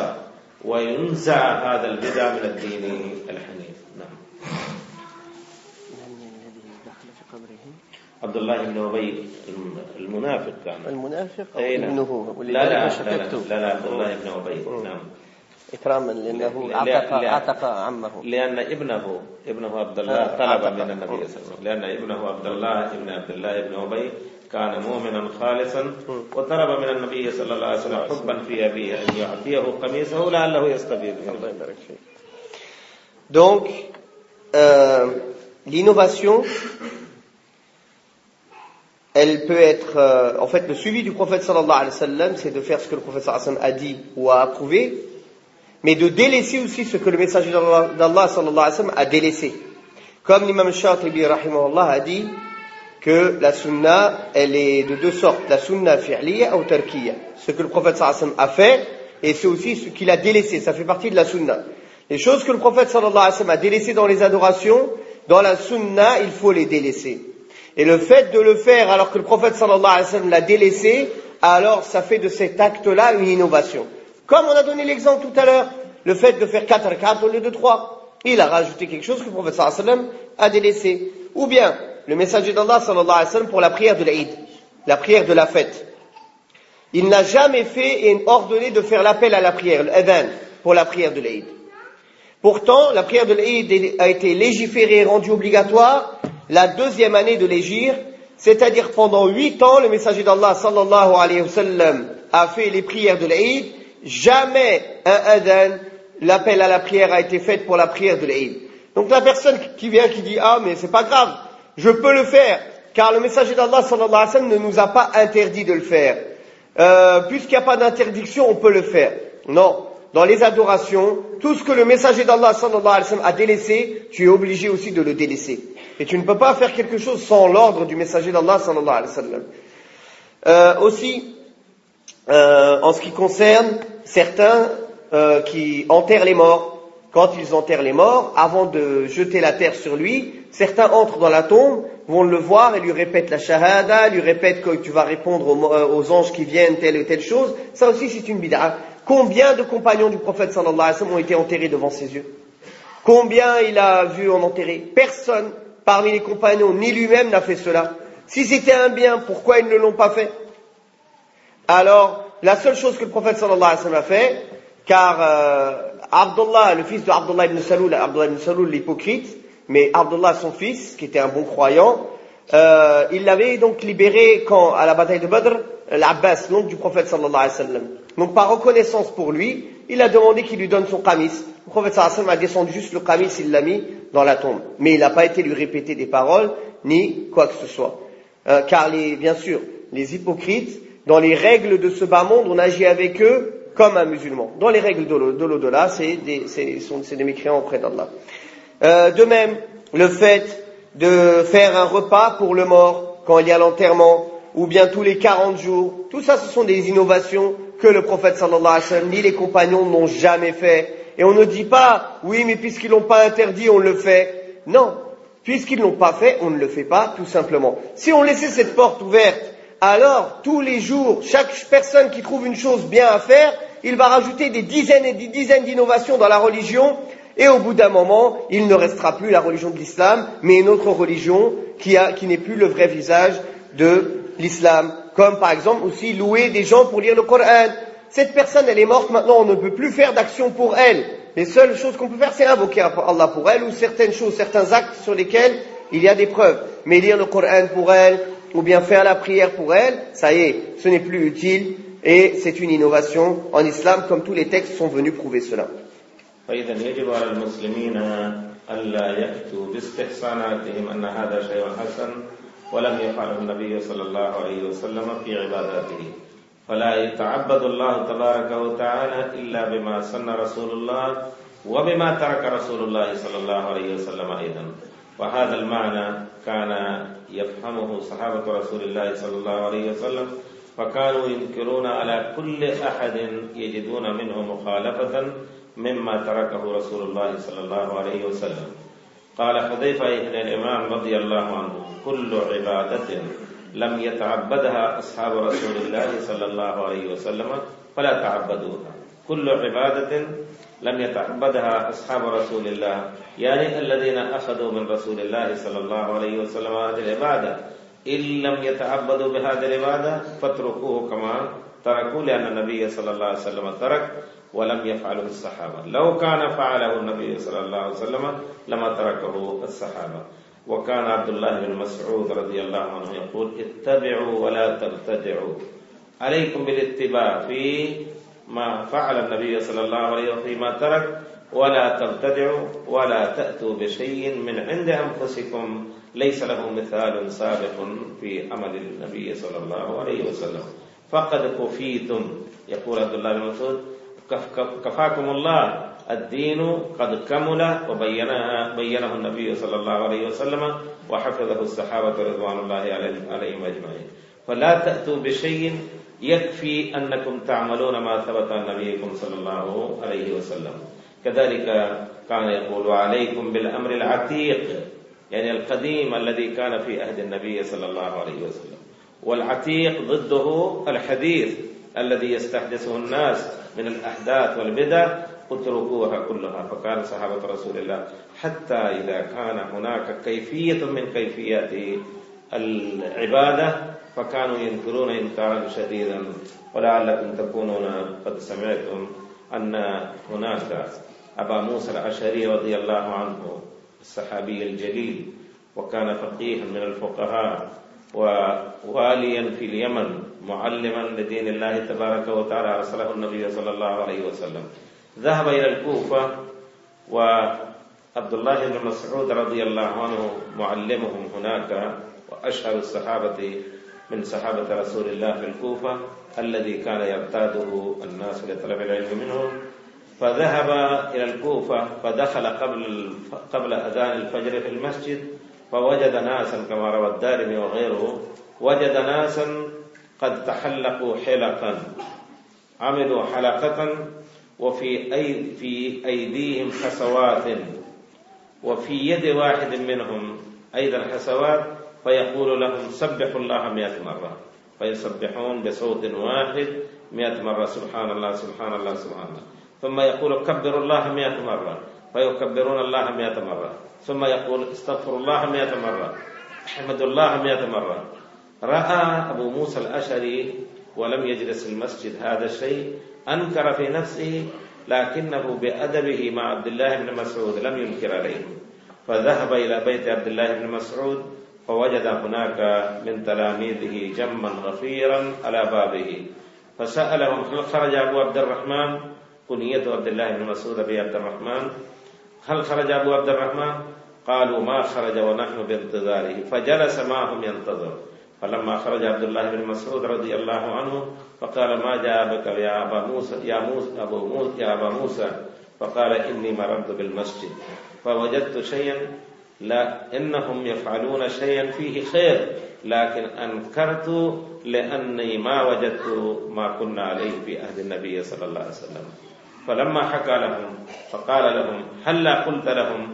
وينزع هذا البدع من الدين الحنيف. نعم. عبد الله بن أبي المنافق كان المنافق أو ابنه؟ لا عبد الله بن أبي. نعم. إكراما لأنه أعتق عمه، لأن ابنه عبد الله طلب من النبي صلى الله عليه وسلم، لأن ابنه عبد الله بن أبي كان مؤمنا خالصا وطلب من النبي صلى الله عليه وسلم حبا في أبيه أن يعطيه قميصه لعله يستفيد. Donc, l'innovation, elle peut être, en fait, le suivi du prophète sallallahu alayhi wa sallam, c'est de faire ce que le prophète sallallahu alayhi wa sallam a dit ou a approuvé, mais de délaisser aussi ce que le messager d'Allah sallallahu alayhi wa sallam a délaissé. Comme l'imam Shatibi rahimahullah a dit que la sunna, elle est de deux sortes, la sunna fi'liya ou tarkiya. Ce que le prophète sallallahu alayhi wa sallam a fait, et c'est aussi ce qu'il a délaissé, ça fait partie de la sunna. Les choses que le prophète sallallahu alayhi wa sallam a délaissées dans les adorations, dans la sunna, il faut les délaisser. Et le fait de le faire alors que le prophète sallallahu alayhi wa sallam l'a délaissé, alors ça fait de cet acte-là une innovation. Comme on a donné l'exemple tout à l'heure, le fait de faire 4 rak'at au lieu de 3. Il a rajouté quelque chose que le prophète sallallahu alayhi wa sallam a délaissé. Ou bien, le messager d'Allah sallallahu alayhi wa sallam pour la prière de l'Eid, la prière de la fête. Il n'a jamais fait et ordonné de faire l'appel à la prière, l'adhan, pour la prière de l'Eid. Pourtant, la prière de l'Eid a été légiférée et rendue obligatoire la 2e année de l'Hégire, c'est-à-dire pendant 8 ans, le messager d'Allah sallallahu alayhi wa sallam a fait les prières de l'Eid. Jamais un adhan, l'appel à la prière a été fait pour la prière de l'Eid. Donc la personne qui vient qui dit ah mais c'est pas grave, je peux le faire, car le messager d'Allah sallallahu alayhi wa sallam ne nous a pas interdit de le faire. Puisqu'il n'y a pas d'interdiction, on peut le faire. Non. Dans les adorations, tout ce que le messager d'Allah sallallahu alayhi wa sallam a délaissé, tu es obligé aussi de le délaisser. Et tu ne peux pas faire quelque chose sans l'ordre du messager d'Allah sallallahu alayhi wa sallam. Aussi, en ce qui concerne certains qui enterrent les morts, quand ils enterrent les morts, avant de jeter la terre sur lui, certains entrent dans la tombe, vont le voir et lui répètent la shahada, lui répètent que tu vas répondre aux anges qui viennent telle ou telle chose. Ça aussi c'est une bid'a. Combien de compagnons du prophète sallallahu alayhi wa sallam ont été enterrés devant ses yeux? Combien il a vu en enterrer? Personne parmi les compagnons, ni lui-même n'a fait cela. Si c'était un bien, pourquoi ils ne l'ont pas fait? Alors, la seule chose que le prophète sallallahu alayhi wa sallam a fait, car Abdullah, le fils de Abdullah ibn Saloul l'hypocrite, Mais Abdullah, son fils, qui était un bon croyant, il l'avait donc libéré quand, à la bataille de Badr, l'Abbas, l'oncle du prophète sallallahu alayhi wa sallam. Donc par reconnaissance pour lui, il a demandé qu'il lui donne son qamis. Le prophète sallallahu alayhi wa sallam a descendu juste le qamis, il l'a mis dans la tombe. Mais il n'a pas été lui répéter des paroles, ni quoi que ce soit. Car bien sûr, les hypocrites, dans les règles de ce bas monde, on agit avec eux comme un musulman. Dans les règles de l'au-delà, c'est des mécréants auprès d'Allah. De même, le fait de faire un repas pour le mort quand il y a l'enterrement, ou bien tous les 40 jours, tout ça, ce sont des innovations que le prophète sallallahu alayhi wa sallam ni les compagnons n'ont jamais fait. Et on ne dit pas, oui, mais puisqu'ils l'ont pas interdit, on le fait. Non, puisqu'ils l'ont pas fait, on ne le fait pas, tout simplement. Si on laissait cette porte ouverte, alors tous les jours, chaque personne qui trouve une chose bien à faire, il va rajouter des dizaines et des dizaines d'innovations dans la religion, et au bout d'un moment, il ne restera plus la religion de l'islam, mais une autre religion qui n'est plus le vrai visage de l'islam. Comme par exemple aussi louer des gens pour lire le Coran. Cette personne, elle est morte, maintenant on ne peut plus faire d'action pour elle. Les seules choses qu'on peut faire, c'est invoquer Allah pour elle, ou certaines choses, certains actes sur lesquels il y a des preuves. Mais lire le Coran pour elle, ou bien faire la prière pour elle, ça y est, ce n'est plus utile, et c'est une innovation en islam, comme tous les textes sont venus prouver cela. فإذا يجب على المسلمين ألا يأتوا باستحساناتهم أن هذا شيء حسن ولم يفعله النبي صلى الله عليه وسلم في عباداته فلا يتعبد الله تبارك وتعالى إلا بما سن رسول الله وبما ترك رسول الله صلى الله عليه وسلم أيضا وهذا المعنى كان يفهمه صحابة رسول الله صلى الله عليه وسلم فكانوا ينكرون على كل أحد يجدون منه مخالفة مما تركه رسول الله صلى الله عليه وسلم قال حذيفة بن الإمام رضي الله عنه كل عبادة لم يتعبدها أصحاب رسول الله صلى الله عليه وسلم فلا تعبدوها كل عبادة لم يتعبدها أصحاب رسول الله يعني الذين أخذوا من رسول الله صلى الله عليه وسلم هذه العبادة إن لم يتعبدوا بهذه العبادة فاتركوه كما تركوا لأن النبي صلى الله عليه وسلم ترك ولم يفعله الصحابة لو كان فعله النبي صلى الله عليه وسلم لما تركه الصحابة وكان عبد الله بن مسعود رضي الله عنه يقول اتبعوا ولا تبتدعوا عليكم بالاتباع في ما فعل النبي صلى الله عليه وسلم فيما ترك ولا تبتدعوا ولا تأتوا بشيء من عند أنفسكم ليس له مثال سابق في عمل النبي صلى الله عليه وسلم فقد كفيتم يقول عبد الله بن مسعود كفاكم الله الدين قد كمل وبينه النبي صلى الله عليه وسلم وحفظه الصحابة رضوان الله عليهم أجمعين فلا تأتوا بشيء يكفي أنكم تعملون ما ثبت عن نبيكم صلى الله عليه وسلم كذلك كان يقول عليكم بالأمر العتيق يعني القديم الذي كان في عهد النبي صلى الله عليه وسلم والعتيق ضده الحديث الذي يستحدثه الناس من الأحداث والبدع اتركوها كلها فكان صحابة رسول الله حتى إذا كان هناك كيفية من كيفيات العبادة فكانوا ينكرون إنكارا شديدا ولعلكم تكونون قد سمعتم أن هناك أبا موسى الأشعري رضي الله عنه الصحابي الجليل وكان فقيها من الفقهاء وواليا في اليمن معلما لدين الله تبارك وتعالى أرسله النبي صلى الله عليه وسلم ذهب إلى الكوفة وعبد الله بن مسعود رضي الله عنه معلمهم هناك وأشهر الصحابة من صحابة رسول الله في الكوفة الذي كان يرتاده الناس لطلب العلم منه فذهب إلى الكوفة فدخل قبل أذان الفجر في المسجد فوجد ناسا كما روى الدارمي وغيره وجد ناسا قد تحلقوا حلقا عملوا حلقة وفي أيديهم حسوات وفي يد واحد منهم أيضا حسوات فيقول لهم سبحوا الله 100 مرة فيسبحون بصوت واحد 100 مرة سبحان الله سبحان الله سبحان الله ثم يقول كبروا الله 100 مرة فيكبرون الله 100 مرة ثم يقول استغفر الله 100 مرة احمد الله 100 مرة رأى أبو موسى الأشعري ولم يجلس في المسجد هذا الشيء أنكر في نفسه لكنه بأدبه مع عبد الله بن مسعود لم ينكر عليه فذهب إلى بيت عبد الله بن مسعود فوجد هناك من تلاميذه جما غفيرا على بابه فسألهم هل خرج أبو عبد الرحمن؟ كنية عبد الله بن مسعود أبي عبد الرحمن. هل خرج أبو عبد الرحمن؟ قالوا ما خرج ونحن بانتظاره. فجلس معهم ينتظر. فلما خرج عبد الله بن مسعود رضي الله عنه فقال ما جاء بك يا أبا موسى؟ فقال إني مررت بالمسجد فوجدت شيئا لا إنهم يفعلون شيئا فيه خير لكن أنكرت لأني ما وجدت ما كنا عليه في عهد النبي صلى الله عليه وسلم. فلما حكى لهم فقال لهم هلا قلت لهم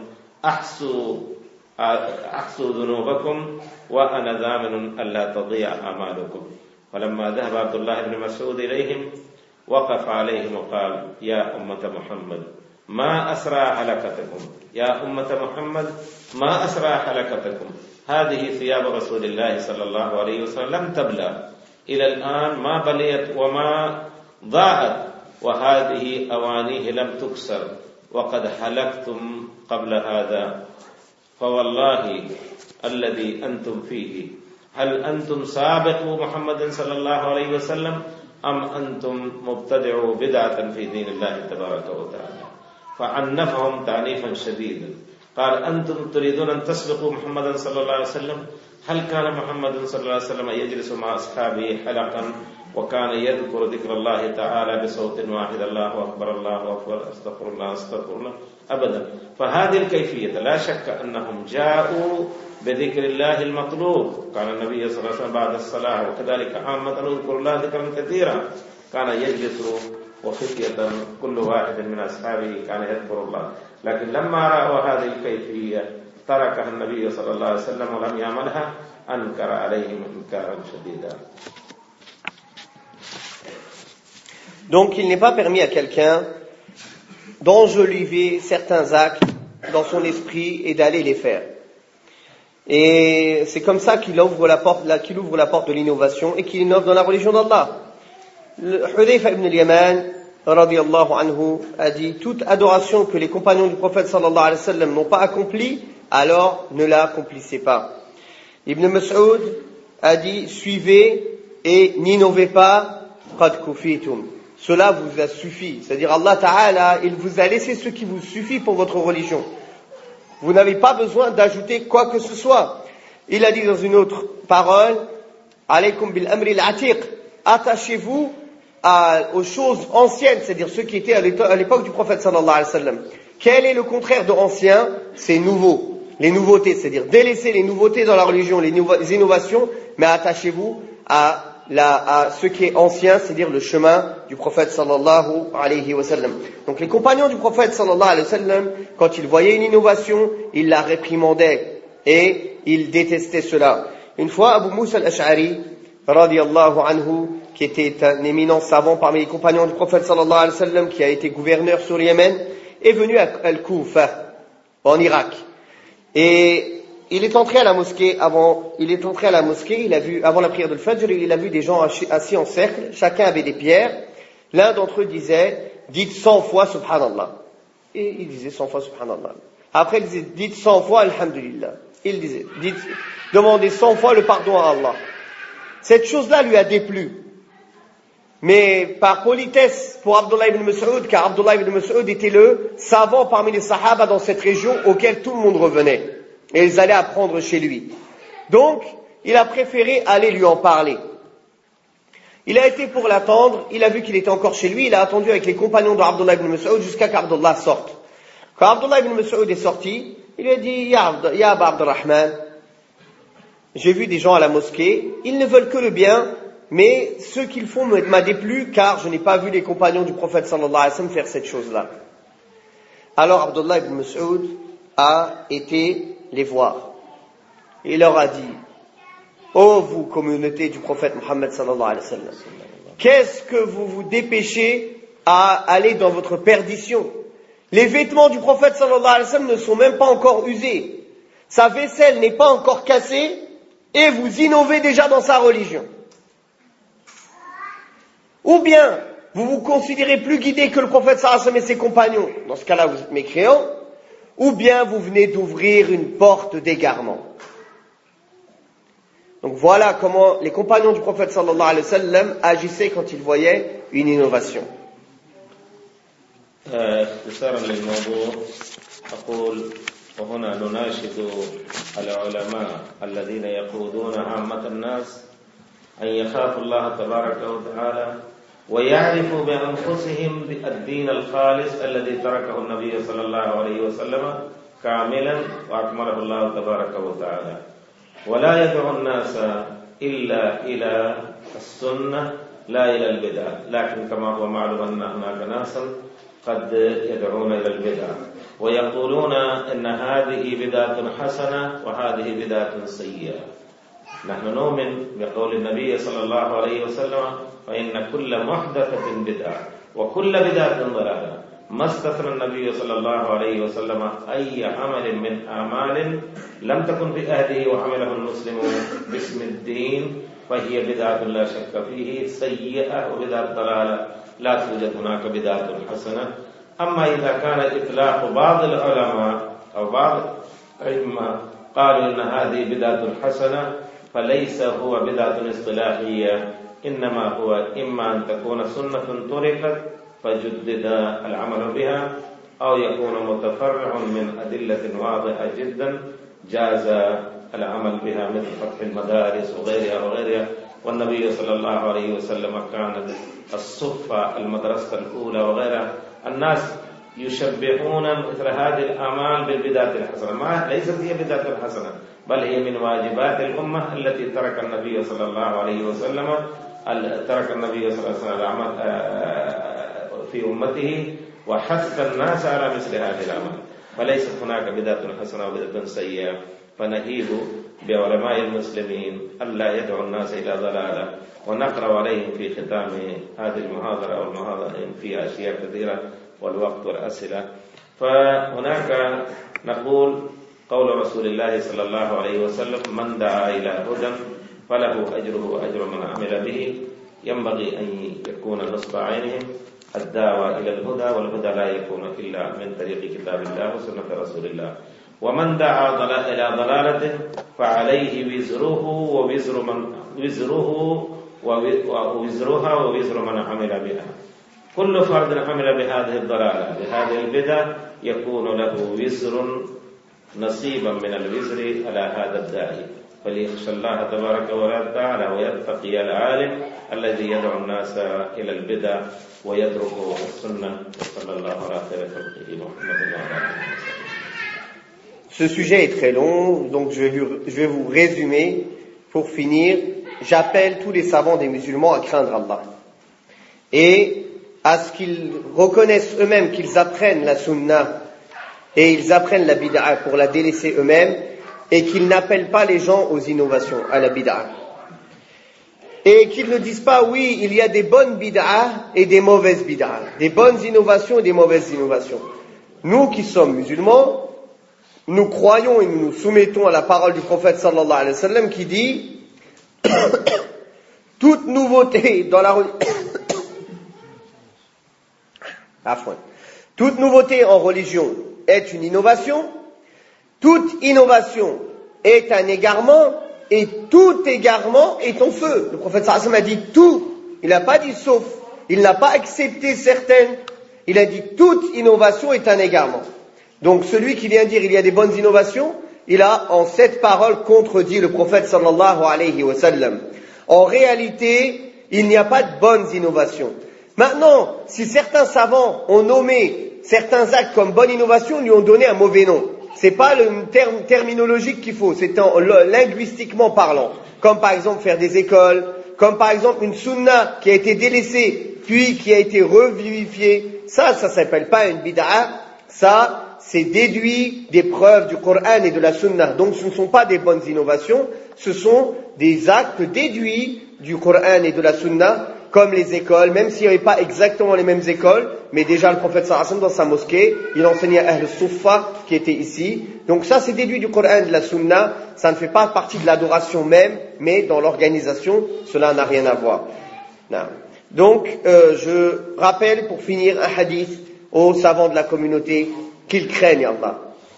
أحصوا ذنوبكم وأنا ضامن ألا تضيع أعمالكم. فلما ذهب عبد الله بن مسعود إليهم وقف عليهم وقال يا أمة محمد ما أسرع هلكتكم، يا أمة محمد ما أسرع هلكتكم، هذه ثياب رسول الله صلى الله عليه وسلم لم تبلى إلى الآن ما بليت وما ضاعت، وهذه أوانيه لم تكسر وقد هلكتم قبل هذا، فوالله الذي أنتم فيه هل أنتم سابقوا محمد صلى الله عليه وسلم أم أنتم مبتدعوا بدعة في دين الله تبارك وتعالى. فعنفهم تعنيفا شديدا. قال أنتم تريدون أن تسبقوا محمد صلى الله عليه وسلم؟ هل كان محمد صلى الله عليه وسلم يجلس مع أصحابه حلقا وكان يذكر ذكر الله تعالى بصوت واحد الله أكبر الله أكبر أستغفر الله أستغفر الله؟ أبدا. فهذه الكيفية لا شك أنهم جاءوا بذكر الله المطلوب. كان النبي صلى الله عليه وسلم بعد الصلاة وكذلك عامة يذكر الله ذكرا كثيرا، كان يجلس وخفية كل واحد من أصحابه كان يذكر الله، لكن لما رأوا هذه الكيفية تركها النبي صلى الله عليه وسلم ولم يعملها، أنكر عليهم إنكارا شديدا. Donc il n'est pas permis à quelqu'un d'enjoliver certains actes dans son esprit et d'aller les faire. Et c'est comme ça qu'il ouvre la porte de l'innovation et qu'il innove dans la religion d'Allah. Hudayfa ibn al-Yaman radiyallahu anhu a dit toute adoration que les compagnons du prophète sallallahu alayhi wa sallam n'ont pas accomplie, alors ne l'accomplissez pas. Ibn Mas'ud a dit suivez et n'innovez pas, qad kufitum. Cela vous a suffi, c'est-à-dire Allah Ta'ala, il vous a laissé ce qui vous suffit pour votre religion. Vous n'avez pas besoin d'ajouter quoi que ce soit. Il a dit dans une autre parole, alaykum bil amri al-atiq, attachez-vous aux choses anciennes, c'est-à-dire ceux qui étaient à l'époque du prophète sallallahu alayhi wa sallam. Quel est le contraire de ancien? C'est nouveau. Les nouveautés, c'est-à-dire délaissez les nouveautés dans la religion, les innovations, mais attachez-vous à ce qui est ancien, c'est-à-dire le chemin du prophète sallallahu alayhi wa sallam. Donc les compagnons du prophète sallallahu alayhi wa sallam, quand ils voyaient une innovation, ils la réprimandaient et ils détestaient cela. Une fois, Abu Musa al-Ash'ari, radiyallahu anhu, qui était un éminent savant parmi les compagnons du prophète sallallahu alayhi wa sallam, qui a été gouverneur sur le Yémen, est venu à Al-Koufa, en Irak. Et il est entré à la mosquée, avant la prière de Fajr, il a vu des gens assis en cercle, chacun avait des pierres. L'un d'entre eux disait, dites 100 fois Subhanallah. Et il disait 100 fois Subhanallah. Après, il disait, dites 100 fois Alhamdulillah. Il disait, demandez 100 fois le pardon à Allah. Cette chose-là lui a déplu. Mais par politesse pour Abdullah ibn Mas'ud, car Abdullah ibn Mas'ud était le savant parmi les Sahaba dans cette région auquel tout le monde revenait. Et ils allaient apprendre chez lui. Donc, il a préféré aller lui en parler. Il a été pour l'attendre, il a vu qu'il était encore chez lui, il a attendu avec les compagnons d'Abdullah ibn Mas'ud jusqu'à qu'Abdullah sorte. Quand Abdullah ibn Mas'ud est sorti, il lui a dit, Ya Aba Abdurrahman, j'ai vu des gens à la mosquée, ils ne veulent que le bien, mais ce qu'ils font m'a déplu, car je n'ai pas vu les compagnons du prophète sallallahu alayhi wa sallam faire cette chose-là. Alors Abdullah ibn Mas'ud a été les voir. Il leur a dit, ô vous, communauté du prophète Muhammad sallallahu alayhi wa sallam, qu'est-ce que vous vous dépêchez à aller dans votre perdition? Les vêtements du prophète sallallahu alayhi wa sallam ne sont même pas encore usés. Sa vaisselle n'est pas encore cassée et vous innovez déjà dans sa religion. Ou bien, vous vous considérez plus guidé que le prophète sallallahu alayhi wa sallam et ses compagnons. Dans ce cas-là, vous êtes mécréants. ou bien vous venez d'ouvrir une porte d'égarement. Donc voilà comment les compagnons du prophète sallallahu alayhi wa sallam agissaient quand ils voyaient une innovation. اختصارا للموضوع أقول وهنا نناشد العلماء الذين يقودون عامة الناس أن يخافوا الله تبارك وتعالى ويعرفوا بأنفسهم الدين الخالص الذي تركه النبي صلى الله عليه وسلم كاملا وأكمله الله تبارك وتعالى ولا يدعو الناس إلا إلى السنة لا إلى البدع لكن كما هو معلوم أن هناك ناسا قد يدعون إلى البدع ويقولون إن هذه بدعة حسنة وهذه بدعة سيئة. نحن نؤمن بقول النبي صلى الله عليه وسلم فإن كل محدثة بدعة وكل بدعة ضلالة ما استثنى النبي صلى الله عليه وسلم أي عمل من أعمال لم تكن في عهده وعمله المسلمون باسم الدين فهي بدعة لا شك فيه سيئة وبدعة ضلالة لا توجد هناك بدعة حسنة. أما إذا كان إطلاق بعض العلماء أو بعض الأئمة قالوا إن هذه بدعة حسنة فليس هو بدعة اصطلاحية إنما هو إما أن تكون سنة تركت فجدد العمل بها أو يكون متفرع من أدلة واضحة جدا جاز العمل بها مثل فتح المدارس وغيرها والنبي صلى الله عليه وسلم كانت الصفة المدرسة الأولى وغيرها. الناس يشبهون مثل هذه الأعمال بالبدعة الحسنة ليست هي بدعة حسنة بل هي من واجبات الأمة التي ترك النبي صلى الله عليه وسلم العمل في أمته وحث الناس على مثل هذه الأعمال فليست هناك بدعة حسنة وبدعة سيئة. فنهيب بعلماء المسلمين ألا يدعو الناس إلى ضلالة ونقرأ عليهم في ختام هذه المحاضرة والمحاضرة فيها أشياء كثيرة والوقت والأسئلة. فهناك نقول قول رسول الله صلى الله عليه وسلم من دعا إلى هدى فله أجره وأجر من عمل به ينبغي أن يكون نصب عينهم الدعوة إلى الهدى والهدى لا يكون إلا من طريق كتاب الله وسنة رسول الله ومن دعا إلى ضلالة فعليه وزرها ووزر من عمل بها. كل فرد عمل بهذه الضلالة بهذه البدعة يكون له وزر نصيبا من الوزر على هذا الداعي فليخشى الله تبارك وتعالى ويتقي العالم الذي يدعو الناس إلى البدع ويترك السنة وصلى الله على خير خلقه محمد وعلى آله وسلم. Ce sujet est très long, donc je vais vous résumer. Pour finir, j'appelle tous les savants des musulmans à craindre Allah et à ce qu'ils reconnaissent eux-mêmes qu'ils apprennent la sunna et ils apprennent la bid'a pour la délaisser eux-mêmes et qu'ils n'appellent pas les gens aux innovations, à la bid'a. Et qu'ils ne disent pas oui, il y a des bonnes bid'a et des mauvaises bid'a, des bonnes innovations et des mauvaises innovations. Nous qui sommes musulmans, nous croyons et nous nous soumettons à la parole du prophète sallallahu alayhi wa sallam qui dit toute nouveauté dans la toute nouveauté en religion est une innovation, toute innovation est un égarement et tout égarement est en feu. Le prophète sallallahu alayhi wa sallam a dit tout, il n'a pas dit sauf, il n'a pas accepté certaines, il a dit toute innovation est un égarement. Donc celui qui vient dire il y a des bonnes innovations, il a en cette parole contredit le prophète sallallahu alayhi wa sallam. En réalité, il n'y a pas de bonnes innovations. Maintenant, si certains savants ont nommé certains actes comme bonne innovation, lui ont donné un mauvais nom. C'est pas le terme terminologique qu'il faut, c'est linguistiquement parlant. Comme par exemple faire des écoles, comme par exemple une sunna qui a été délaissée puis qui a été revivifiée. Ça s'appelle pas une bid'a, ça c'est déduit des preuves du Coran et de la Sunna. Donc ce ne sont pas des bonnes innovations, ce sont des actes déduits du Coran et de la Sunna, comme les écoles, même s'il n'y avait pas exactement les mêmes écoles, mais déjà le prophète sallallahu alayhi wa sallam dans sa mosquée, il enseignait à Ahl Suffa qui était ici. Donc ça c'est déduit du Coran et de la Sunna, ça ne fait pas partie de l'adoration même, mais dans l'organisation, cela n'a rien à voir. Non. Donc je rappelle pour finir un hadith aux savants de la communauté qu'ils craignent Allah.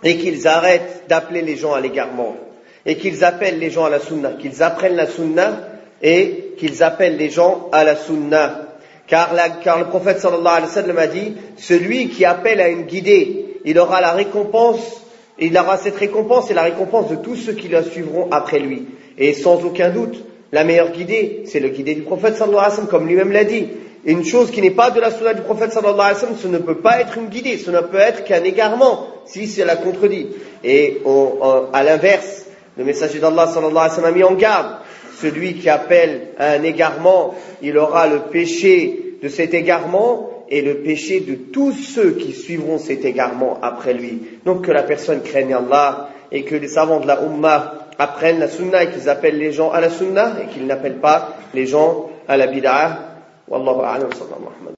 et qu'ils arrêtent d'appeler les gens à l'égarement, et qu'ils appellent les gens à la sunna, qu'ils apprennent la sunna et qu'ils appellent les gens à la sunna. Car le prophète sallallahu alayhi wa sallam a dit, celui qui appelle à une guidée, il aura la récompense, il aura cette récompense et la récompense de tous ceux qui la suivront après lui. Et sans aucun doute, la meilleure guidée, c'est le guidée du prophète sallallahu alayhi wa sallam, comme lui-même l'a dit. Une chose qui n'est pas de la sunna du prophète sallallahu alayhi wa sallam, ce ne peut pas être une guidée, ce ne peut être qu'un égarement, si c'est la contredit. Et à l'inverse, le messager d'Allah sallallahu alayhi wa sallam a mis en garde. Celui qui appelle à un égarement, il aura le péché de cet égarement et le péché de tous ceux qui suivront cet égarement après lui. Donc que la personne craigne Allah et que les savants de la Ummah apprennent la sunna et qu'ils appellent les gens à la sunna et qu'ils n'appellent pas les gens à la bid'ah. Wallahu a'lam.